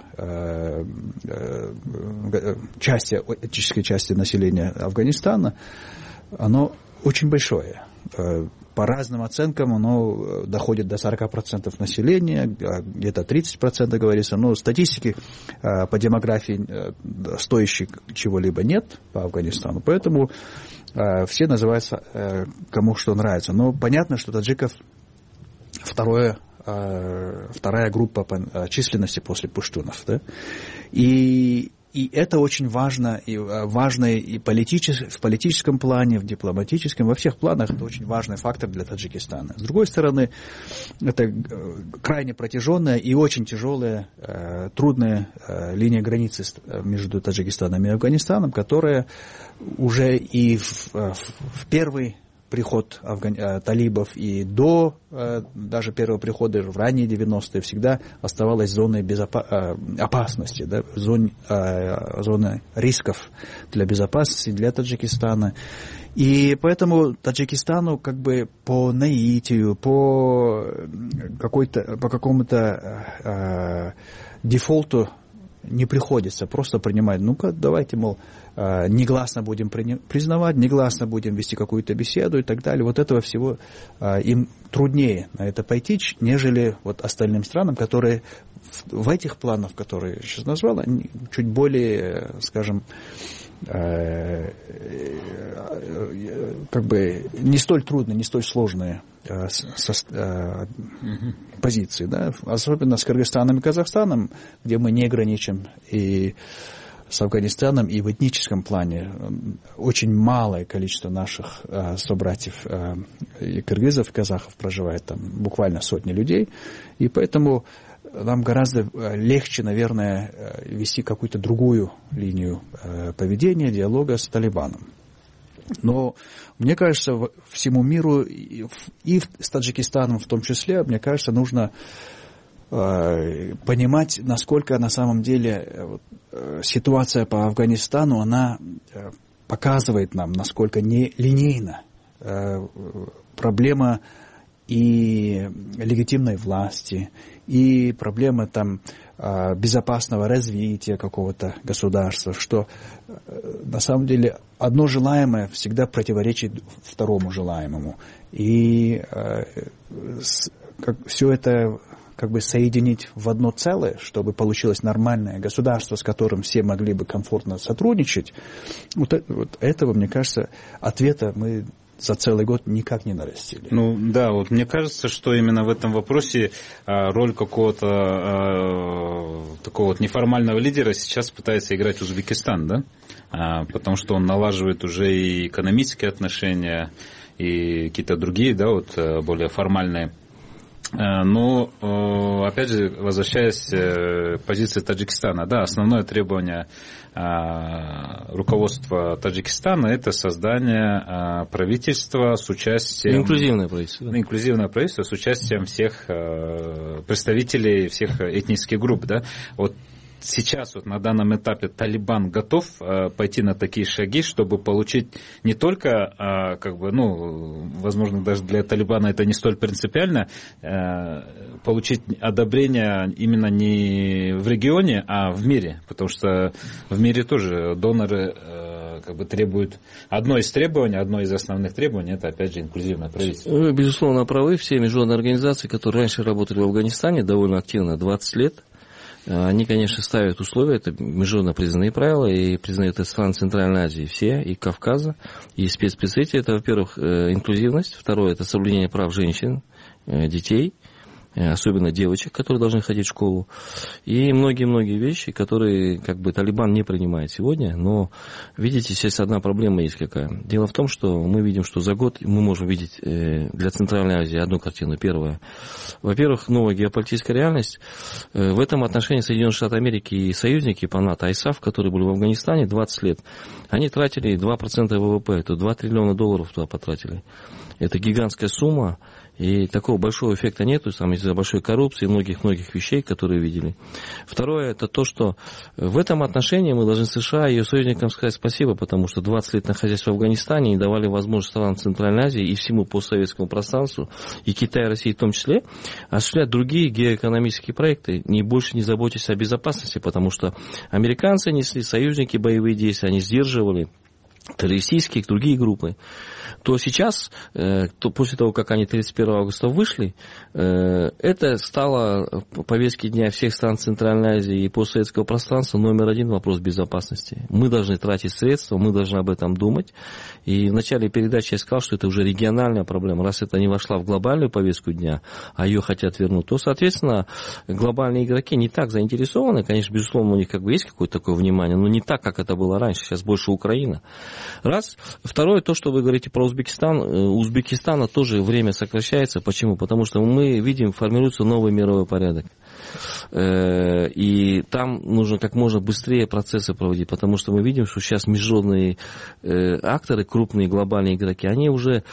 части населения Афганистана, оно очень большое. по разным оценкам оно доходит до 40% населения, где-то 30% говорится, но статистики по демографии стоящей чего-либо нет по Афганистану, поэтому все называются кому что нравится. Но понятно, что таджиков вторая группа по численности после пуштунов. Да? И это очень важно и в политическом плане, в дипломатическом, во всех планах это очень важный фактор для Таджикистана. С другой стороны, это крайне протяженная и очень тяжелая, трудная линия границы между Таджикистаном и Афганистаном, которая уже и в первый приход талибов и до даже первого прихода в ранние 90-е всегда оставалась зоной опасности, да, зоной рисков для безопасности для Таджикистана. И поэтому Таджикистану как бы по наитию, по какому-то дефолту не приходится просто принимать, ну-ка, давайте, мол, негласно будем признавать, негласно будем вести какую-то беседу и так далее. Вот этого всего им труднее на это пойти, нежели вот остальным странам, которые в этих планах, которые я сейчас назвал, они чуть более, скажем, как бы не столь трудные, не столь сложные позиции, да? Особенно с Кыргызстаном и Казахстаном, где мы не граничим и с Афганистаном, и в этническом плане очень малое количество наших собратьев и кыргызов, и казахов проживает там, буквально сотни людей, и поэтому нам гораздо легче, наверное, вести какую-то другую линию поведения, диалога с Талибаном. Но, мне кажется, всему миру, и с Таджикистаном в том числе, мне кажется, нужно понимать, насколько на самом деле ситуация по Афганистану, она показывает нам, насколько нелинейна проблема и легитимной власти, и проблема там безопасного развития какого-то государства, что на самом деле одно желаемое всегда противоречит второму желаемому. И все это как бы соединить в одно целое, чтобы получилось нормальное государство, с которым все могли бы комфортно сотрудничать, вот этого, мне кажется, ответа мы за целый год никак не нарастили.
Ну да, вот мне кажется, что именно в этом вопросе роль какого-то такого вот неформального лидера сейчас пытается играть Узбекистан, да? Потому что он налаживает уже и экономические отношения, и какие-то другие, да, вот более формальные. Но, опять же, возвращаясь к позиции Таджикистана, да, основное требование руководства Таджикистана – это создание правительства с участием…
Инклюзивное правительство. Да?
Инклюзивное правительство с участием всех представителей всех этнических групп, да. Вот сейчас вот на данном этапе Талибан готов пойти на такие шаги, чтобы получить не только, как бы, ну, возможно, даже для Талибана это не столь принципиально, получить одобрение именно не в регионе, а в мире, потому что в мире тоже доноры как бы требуют, одно из основных требований, это опять же инклюзивное правительство.
Вы, безусловно, правы, все международные организации, которые раньше работали в Афганистане довольно активно, 20 лет, они, конечно, ставят условия, это международно признанные правила, и признают это страны Центральной Азии все, и Кавказа, и спецпредставители. Это, во-первых, инклюзивность, второе, это соблюдение прав женщин, детей, особенно девочек, которые должны ходить в школу, и многие-многие вещи, которые как бы Талибан не принимает сегодня, но, видите, здесь одна проблема есть какая. Дело в том, что мы видим, что за год мы можем видеть для Центральной Азии одну картину. Первое. Во-первых, новая геополитическая реальность. В этом отношении Соединенные Штаты Америки и союзники по НАТО, ISAF, которые были в Афганистане 20 лет, они тратили 2% ВВП, это $2 триллиона туда потратили. Это гигантская сумма. И такого большого эффекта нету, там из-за большой коррупции и многих-многих вещей, которые видели. Второе, это то, что в этом отношении мы должны США и ее союзникам сказать спасибо, потому что 20 лет находясь в Афганистане и давали возможность странам Центральной Азии и всему постсоветскому пространству, и Китаю, и России в том числе, осуществлять другие геоэкономические проекты, больше не заботясь о безопасности, потому что американцы несли, союзники боевые действия, они сдерживали террористические, другие группы, то сейчас, после того, как они 31 августа вышли, это стало по повестке дня всех стран Центральной Азии и постсоветского пространства номер один вопрос безопасности. Мы должны тратить средства, мы должны об этом думать. И в начале передачи я сказал, что это уже региональная проблема. Раз это не вошла в глобальную повестку дня, а ее хотят вернуть, то, соответственно, глобальные игроки не так заинтересованы. Конечно, безусловно, у них есть какое-то такое внимание, но не так, как это было раньше. Сейчас больше Украина. Раз. Второе, то, что вы говорите про Узбекистан. У Узбекистана тоже время сокращается. Почему? Потому что мы видим, формируется новый мировой порядок. И там нужно как можно быстрее процессы проводить, потому что мы видим, что сейчас международные акторы, крупные глобальные игроки, они уже,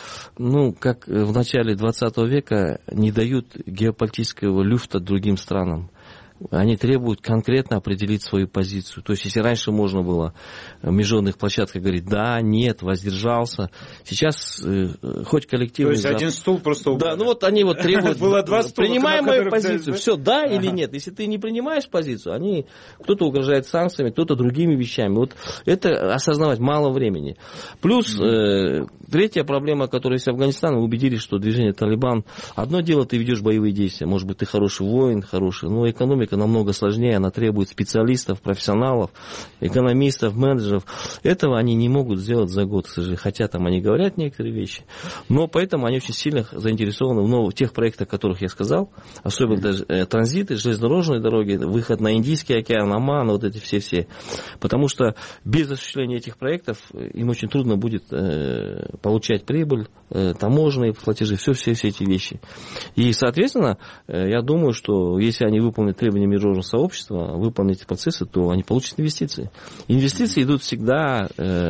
как в начале 20 века, не дают геополитического люфта другим странам. Они требуют конкретно определить свою позицию. То есть, если раньше можно было в международных площадках говорить «да», «нет», «воздержался», сейчас хоть коллективный...
То есть, один стул просто...
Да, они требуют...
Было два стула,
принимай мою позицию. Все, да или нет. Если ты не принимаешь позицию, кто-то угрожает санкциями, кто-то другими вещами. Вот это осознавать мало времени. Плюс, третья проблема, которая есть в Афганистане, мы убедились, что движение «Талибан», одно дело, ты ведешь боевые действия, может быть, ты хороший воин, но экономика намного сложнее, она требует специалистов, профессионалов, экономистов, менеджеров. Этого они не могут сделать за год, к сожалению. Хотя там они говорят некоторые вещи. Но поэтому они очень сильно заинтересованы в тех проектах, о которых я сказал, особенно даже транзиты, железнодорожные дороги, выход на Индийский океан, Оман, вот эти все. Потому что без осуществления этих проектов им очень трудно будет получать прибыль, таможенные платежи, все эти вещи. И, соответственно, я думаю, что если они выполнят требования международного сообщества, выполнить эти процессы, то они получат инвестиции. Инвестиции идут всегда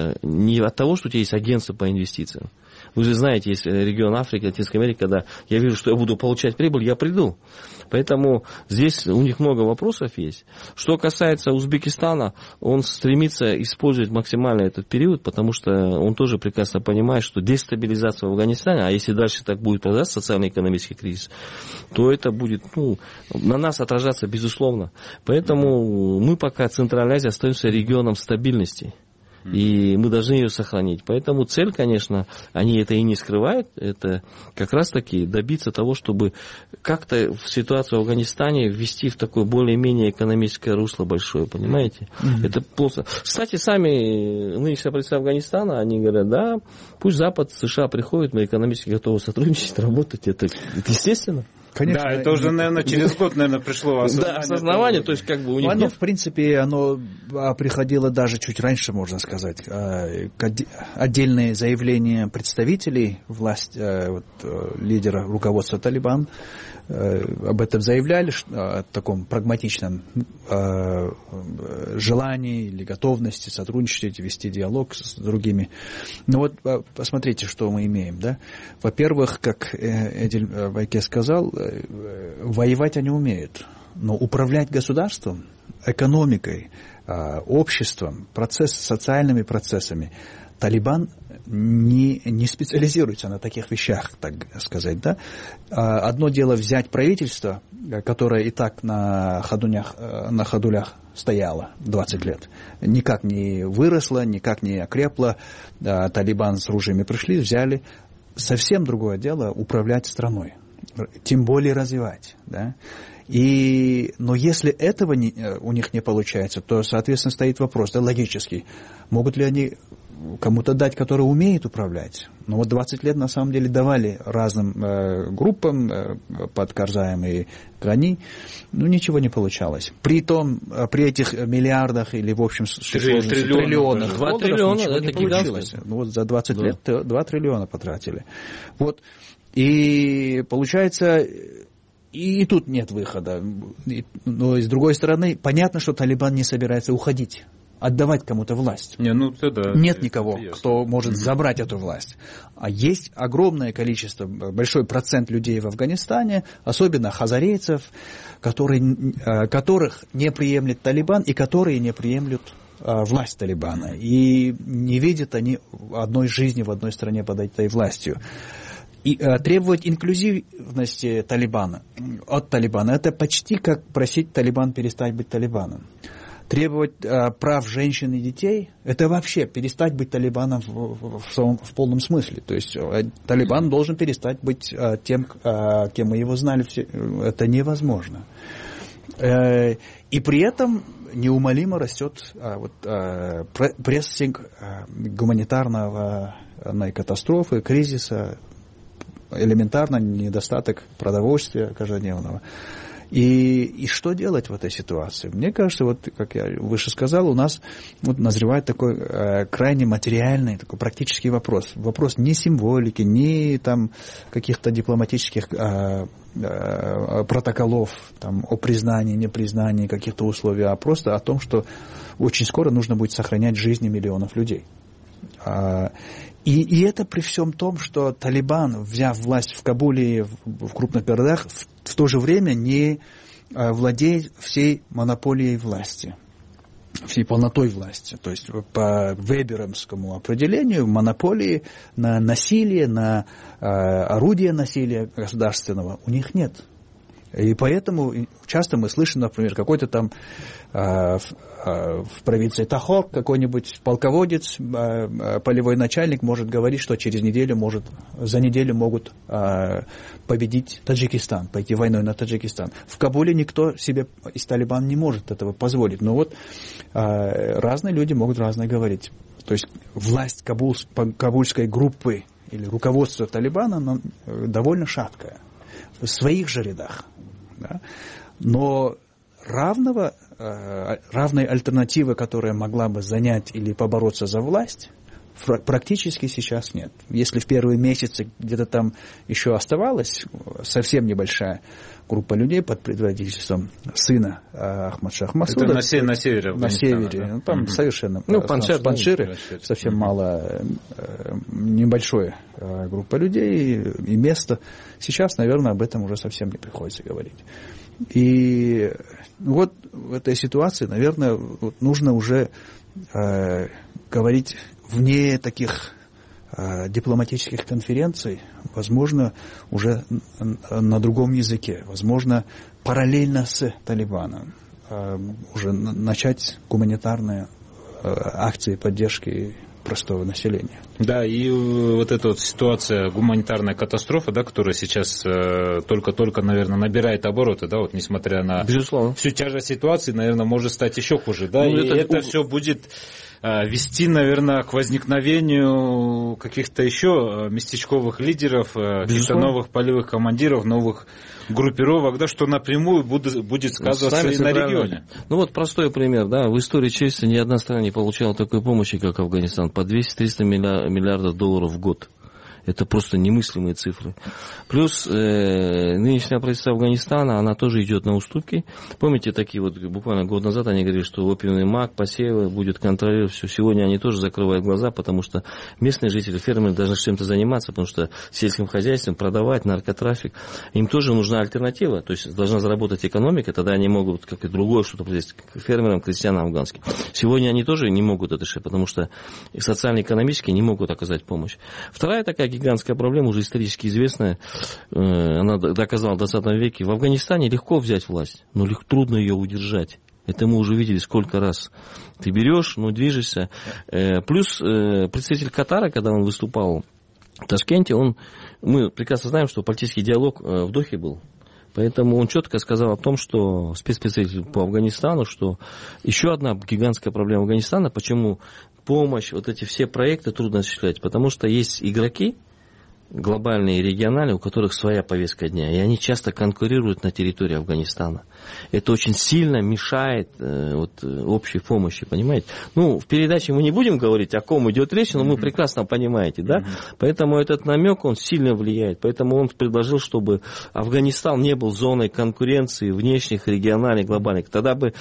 не от того, что у тебя есть агентство по инвестициям. Вы же знаете, есть регион Африки, Латинской Америки, когда я вижу, что я буду получать прибыль, я приду. Поэтому здесь у них много вопросов есть. Что касается Узбекистана, он стремится использовать максимально этот период, потому что он тоже прекрасно понимает, что дестабилизация в Афганистане, а если дальше так будет продолжаться социально-экономический кризис, то это будет на нас отражаться безусловно. Поэтому мы пока Центральная Азия остаемся регионом стабильности. И мы должны ее сохранить. Поэтому цель, конечно, они это и не скрывают, это как раз-таки добиться того, чтобы как-то в ситуацию в Афганистане ввести в такое более-менее экономическое русло большое, понимаете? Это просто... Кстати, сами нынешние правительства Афганистана, они говорят, да, пусть Запад, США приходят, мы экономически готовы сотрудничать, работать, это естественно.
Конечно, да, это уже, наверное, через год, пришло осознание. Да,
осознавание, то есть как бы у них...
В принципе, оно приходило даже чуть раньше, можно сказать. Отдельные заявления представителей власти, лидера руководства Талибан об этом заявляли, о таком прагматичном желании или готовности сотрудничать, вести диалог с другими. Но вот посмотрите, что мы имеем. Да? Во-первых, как Эдиль Байке сказал, воевать они умеют, но управлять государством, экономикой, обществом, социальными процессами Талибан не специализируется на таких вещах, так сказать. Да? Одно дело взять правительство, которое и так на ходулях стояло 20 лет. Никак не выросло, никак не окрепло. Талибан с ружьями пришли, взяли. Совсем другое дело управлять страной. Тем более развивать. Да? Но если этого у них не получается, то, соответственно, стоит вопрос, логический. Могут ли они кому-то дать, который умеет управлять? 20 лет, на самом деле, давали разным группам под Карзаем и Гани, ничего не получалось. При этих миллиардах или, в общем, триллионах долларов ничего не получилось. За 20 лет 2 триллиона потратили. И получается... И тут нет выхода. Но, с другой стороны, понятно, что Талибан не собирается уходить, отдавать кому-то власть. Нет никого, кто может забрать эту власть. А есть огромное количество, большой процент людей в Афганистане, особенно хазарейцев, которых не приемлет Талибан и которые не приемлют власть Талибана. И не видят они одной жизни в одной стране под этой властью. И требовать инклюзивности от Талибана, это почти как просить Талибан перестать быть Талибаном. требовать прав женщин и детей, это вообще перестать быть талибаном в полном смысле. То есть Талибан должен перестать быть тем, кем мы его знали. Это невозможно. И при этом неумолимо растет прессинг гуманитарной катастрофы, кризиса, элементарно недостаток продовольствия каждодневного. И что делать в этой ситуации? Мне кажется, вот как я выше сказал, у нас назревает такой крайне материальный, такой практический вопрос. Вопрос не символики, не там каких-то дипломатических протоколов там, о признании, непризнании каких-то условий, а просто о том, что очень скоро нужно будет сохранять жизни миллионов людей. И это при всем том, что Талибан, взяв власть в Кабуле и в крупных городах, в то же время не владеет всей монополией власти, всей полнотой власти. То есть по веберовскому определению монополии на насилие, на орудие насилия государственного у них нет. И поэтому часто мы слышим, например, какой-то там в провинции Тахор какой-нибудь полководец, полевой начальник может говорить, что за неделю могут победить Таджикистан, пойти войной на Таджикистан. В Кабуле никто себе из Талибана не может этого позволить. Но вот разные люди могут разное говорить. То есть власть кабульской группы или руководство Талибана довольно шаткое в своих же рядах. Да? Но равной альтернативы, которая могла бы занять или побороться за власть, практически сейчас нет. Если в первые месяцы где-то там еще оставалась совсем небольшая группа людей под предводительством сына Ахмад Шах Масуда.
Это на севере.
На севере. Там совершенно Панширы, совсем мало, небольшая группа людей и место. Сейчас, наверное, об этом уже совсем не приходится говорить. И вот в этой ситуации, наверное, нужно уже говорить вне таких дипломатических конференций, возможно, уже на другом языке, возможно, параллельно с Талибаном, уже начать гуманитарные акции поддержки простого населения.
Да, и вот эта вот ситуация, гуманитарная катастрофа, да, которая сейчас только-только, наверное, набирает обороты, да, вот несмотря на всю тяжесть ситуации, наверное, может стать еще хуже, да, и это все будет вести, наверное, к возникновению каких-то еще местечковых лидеров, каких-то новых полевых командиров, новых группировок, да, что напрямую будет сказываться и на регионе.
Ну вот простой пример, да, в истории чести ни одна страна не получала такой помощи, как Афганистан, по 200-300 миллиардов долларов в год. Это просто немыслимые цифры. Плюс нынешнее правительство Афганистана, она тоже идет на уступки. Помните, такие вот буквально год назад они говорили, что опиумный мак, посевы будет контролировать все. Сегодня они тоже закрывают глаза, потому что местные жители, фермеры должны чем-то заниматься, потому что сельским хозяйством продавать, наркотрафик. Им тоже нужна альтернатива, то есть должна заработать экономика, тогда они могут как и другое что-то привести к фермерам, крестьянам афганским. Сегодня они тоже не могут это решить, потому что социально-экономически не могут оказать помощь. Вторая такая гигантская проблема, уже исторически известная, она доказала в 20 веке. В Афганистане легко взять власть, но трудно ее удержать. Это мы уже видели сколько раз. Ты берешь, движешься. Плюс представитель Катара, когда он выступал в Ташкенте, мы прекрасно знаем, что политический диалог в Дохе был. Поэтому он четко сказал о том, что спецпредставитель по Афганистану, что еще одна гигантская проблема Афганистана, почему помощь, вот эти все проекты трудно осуществлять, потому что есть игроки глобальные и региональные, у которых своя повестка дня, и они часто конкурируют на территории Афганистана. Это очень сильно мешает общей помощи, понимаете? В передаче мы не будем говорить, о ком идет речь, но вы прекрасно понимаете, да? Поэтому этот намек, он сильно влияет. Поэтому он предложил, чтобы Афганистан не был зоной конкуренции внешних, региональных, глобальных. Тогда бы,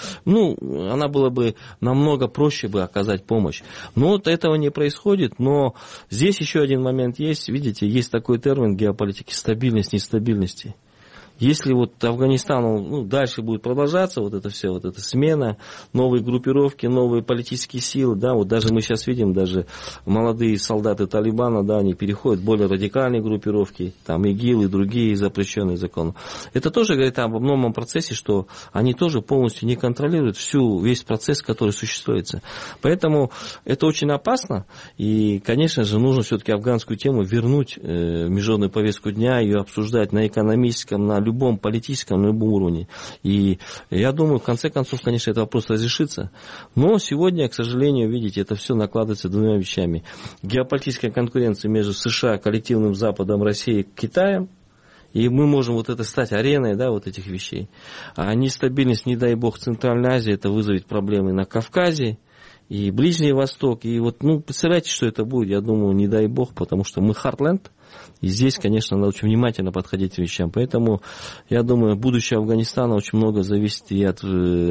она была бы намного проще бы оказать помощь. Но вот этого не происходит, но здесь еще один момент есть, видите, есть такой термин геополитики — стабильность нестабильности. Если вот Афганистан дальше будет продолжаться, вот это все, вот эта смена, новые группировки, новые политические силы, да, вот даже мы сейчас видим, даже молодые солдаты Талибана, да, они переходят в более радикальные группировки, там ИГИЛ и другие запрещенные законы. Это тоже говорит об новом процессе, что они тоже полностью не контролируют весь процесс, который существует. Поэтому это очень опасно, и, конечно же, нужно все-таки афганскую тему вернуть в международную повестку дня, ее обсуждать на экономическом, на любом политическом, на любом уровне. И я думаю, в конце концов, конечно, этот вопрос разрешится. Но сегодня, к сожалению, видите, это все накладывается двумя вещами. Геополитическая конкуренция между США, коллективным Западом, Россией, Китаем. И мы можем вот это стать ареной, да, вот этих вещей. А нестабильность, не дай бог, в Центральной Азии, это вызовет проблемы на Кавказе и Ближний Восток. И вот, представляете, что это будет, я думаю, не дай бог, потому что мы Хартленд. И здесь, конечно, надо очень внимательно подходить к вещам. Поэтому, я думаю, будущее Афганистана очень много зависит и от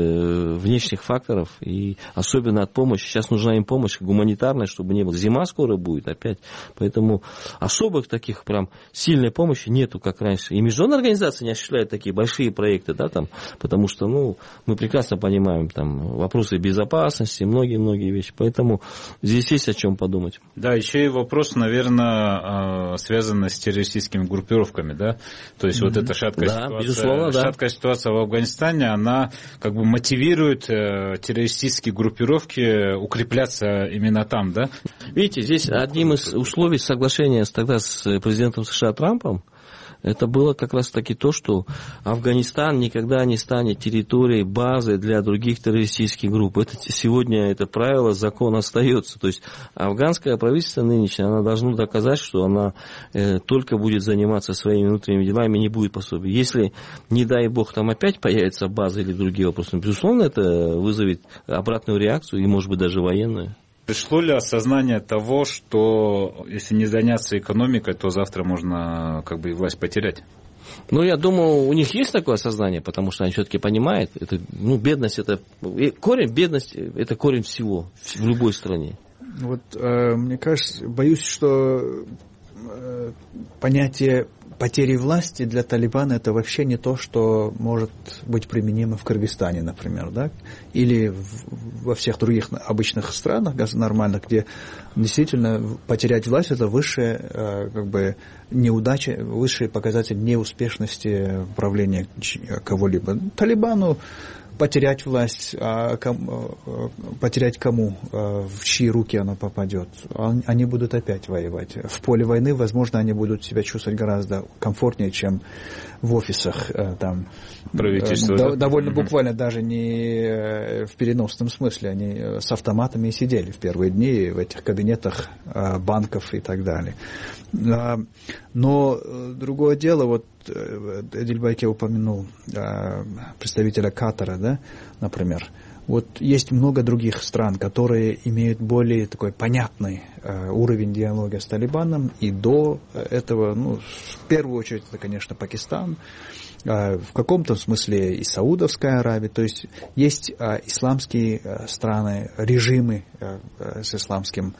внешних факторов, и особенно от помощи. Сейчас нужна им помощь гуманитарная, чтобы не было. Зима скоро будет опять. Поэтому особых таких прям сильной помощи нету, как раньше. И международные организации не осуществляют такие большие проекты, да, там, потому что, мы прекрасно понимаем там вопросы безопасности, многие-многие вещи. Поэтому здесь есть о чем подумать.
Да, еще и вопрос, наверное, связано с террористическими группировками, да? То есть вот эта шаткая ситуация в Афганистане, она как бы мотивирует террористические группировки укрепляться именно там, да?
Видите, здесь одним из условий соглашения тогда с президентом США Трампом, это было как раз таки то, что Афганистан никогда не станет территорией, базой для других террористических групп. Сегодня это правило, закон остается. То есть афганское правительство нынешнее, оно должно доказать, что она только будет заниматься своими внутренними делами, не будет пособий. Если, не дай бог, там опять появится база или другие вопросы, безусловно, это вызовет обратную реакцию и, может быть, даже военную.
Пришло ли осознание того, что если не заняться экономикой, то завтра можно как бы и власть потерять?
Я думаю, у них есть такое осознание, потому что они все-таки понимают, это, бедность, это корень бедности, это корень всего в любой стране.
Мне кажется, боюсь, что понятие потери власти для Талибана это вообще не то, что может быть применимо в Кыргызстане, например, да, или во всех других обычных странах нормальных, где действительно потерять власть это высшая неудача, высший показатель неуспешности правления кого-либо. Талибану потерять власть, потерять кому, в чьи руки она попадет. Они будут опять воевать. В поле войны, возможно, они будут себя чувствовать гораздо комфортнее, чем в офисах. Довольно буквально, даже не в переносном смысле. Они с автоматами сидели в первые дни в этих кабинетах банков и так далее. Но другое дело, Эдильбайке упомянул представителя Катара, да, например. Есть много других стран, которые имеют более такой понятный уровень диалога с Талибаном, и до этого, в первую очередь, это, конечно, Пакистан, в каком-то смысле и Саудовская Аравия, то есть исламские страны, режимы с исламским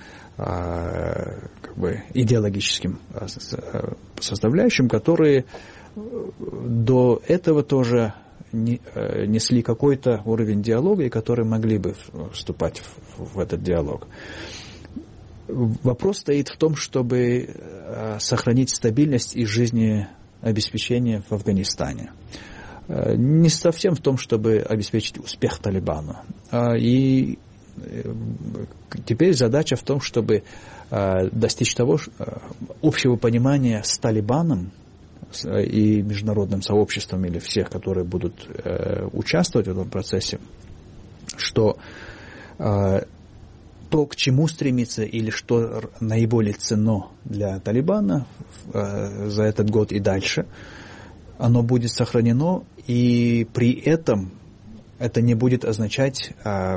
идеологическим составляющим, которые до этого тоже несли какой-то уровень диалога и которые могли бы вступать в этот диалог. Вопрос стоит в том, чтобы сохранить стабильность и жизнеобеспечение в Афганистане. Не совсем в том, чтобы обеспечить успех Талибану. И теперь задача в том, чтобы достичь того общего понимания с Талибаном и международным сообществом или всех, которые будут участвовать в этом процессе, что то, к чему стремиться или что наиболее ценно для Талибана за этот год и дальше, оно будет сохранено, и при этом это не будет означать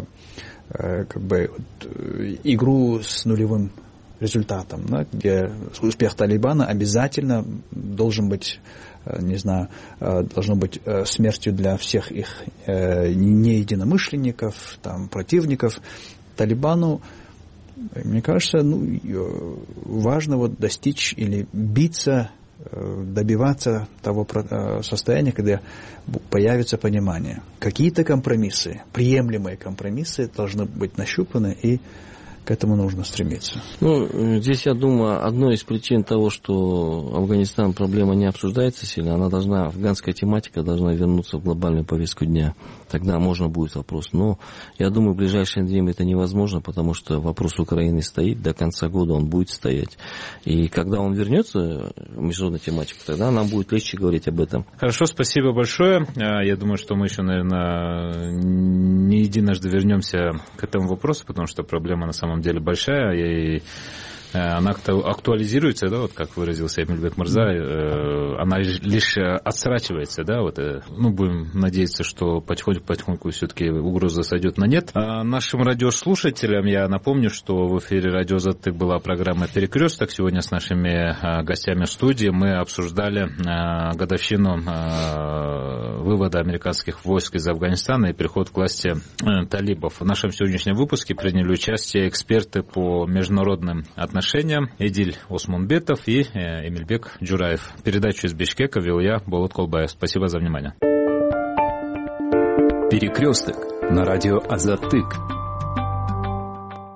игру с нулевым результатом, да, где успех Талибана обязательно должен быть, должно быть смертью для всех их неединомышленников, противников. Талибану, мне кажется, важно достичь или биться добиваться того состояния, когда появится понимание. Какие-то компромиссы, приемлемые компромиссы должны быть нащупаны, и к этому нужно стремиться.
Здесь, я думаю, одной из причин того, что Афганистан проблема не обсуждается сильно, афганская тематика должна вернуться в глобальную повестку дня. Тогда можно будет вопрос. Но я думаю, в ближайшее время это невозможно, потому что вопрос Украины стоит, до конца года он будет стоять. И когда он вернется в международную тематику, тогда нам будет легче говорить об этом.
Хорошо, спасибо большое. Я думаю, что мы еще, наверное, не единожды вернемся к этому вопросу, потому что проблема на самом деле большая, и она актуализируется, да, вот как выразился Эмильбек Мырза, она лишь отсрачивается, да, будем надеяться, что потихоньку все-таки угроза сойдет на нет. Нашим радиослушателям я напомню, что в эфире «Радио Азаттык» была программа «Перекресток». Сегодня с нашими гостями в студии мы обсуждали годовщину вывода американских войск из Афганистана и переход к власти талибов. В нашем сегодняшнем выпуске приняли участие эксперты по международным отношениям Эдиль Осмонбетов и Эмильбек Джураев. Передачу из Бишкека вел я, Болот Колбаев. Спасибо за внимание.
Перекресток на радио Азаттык.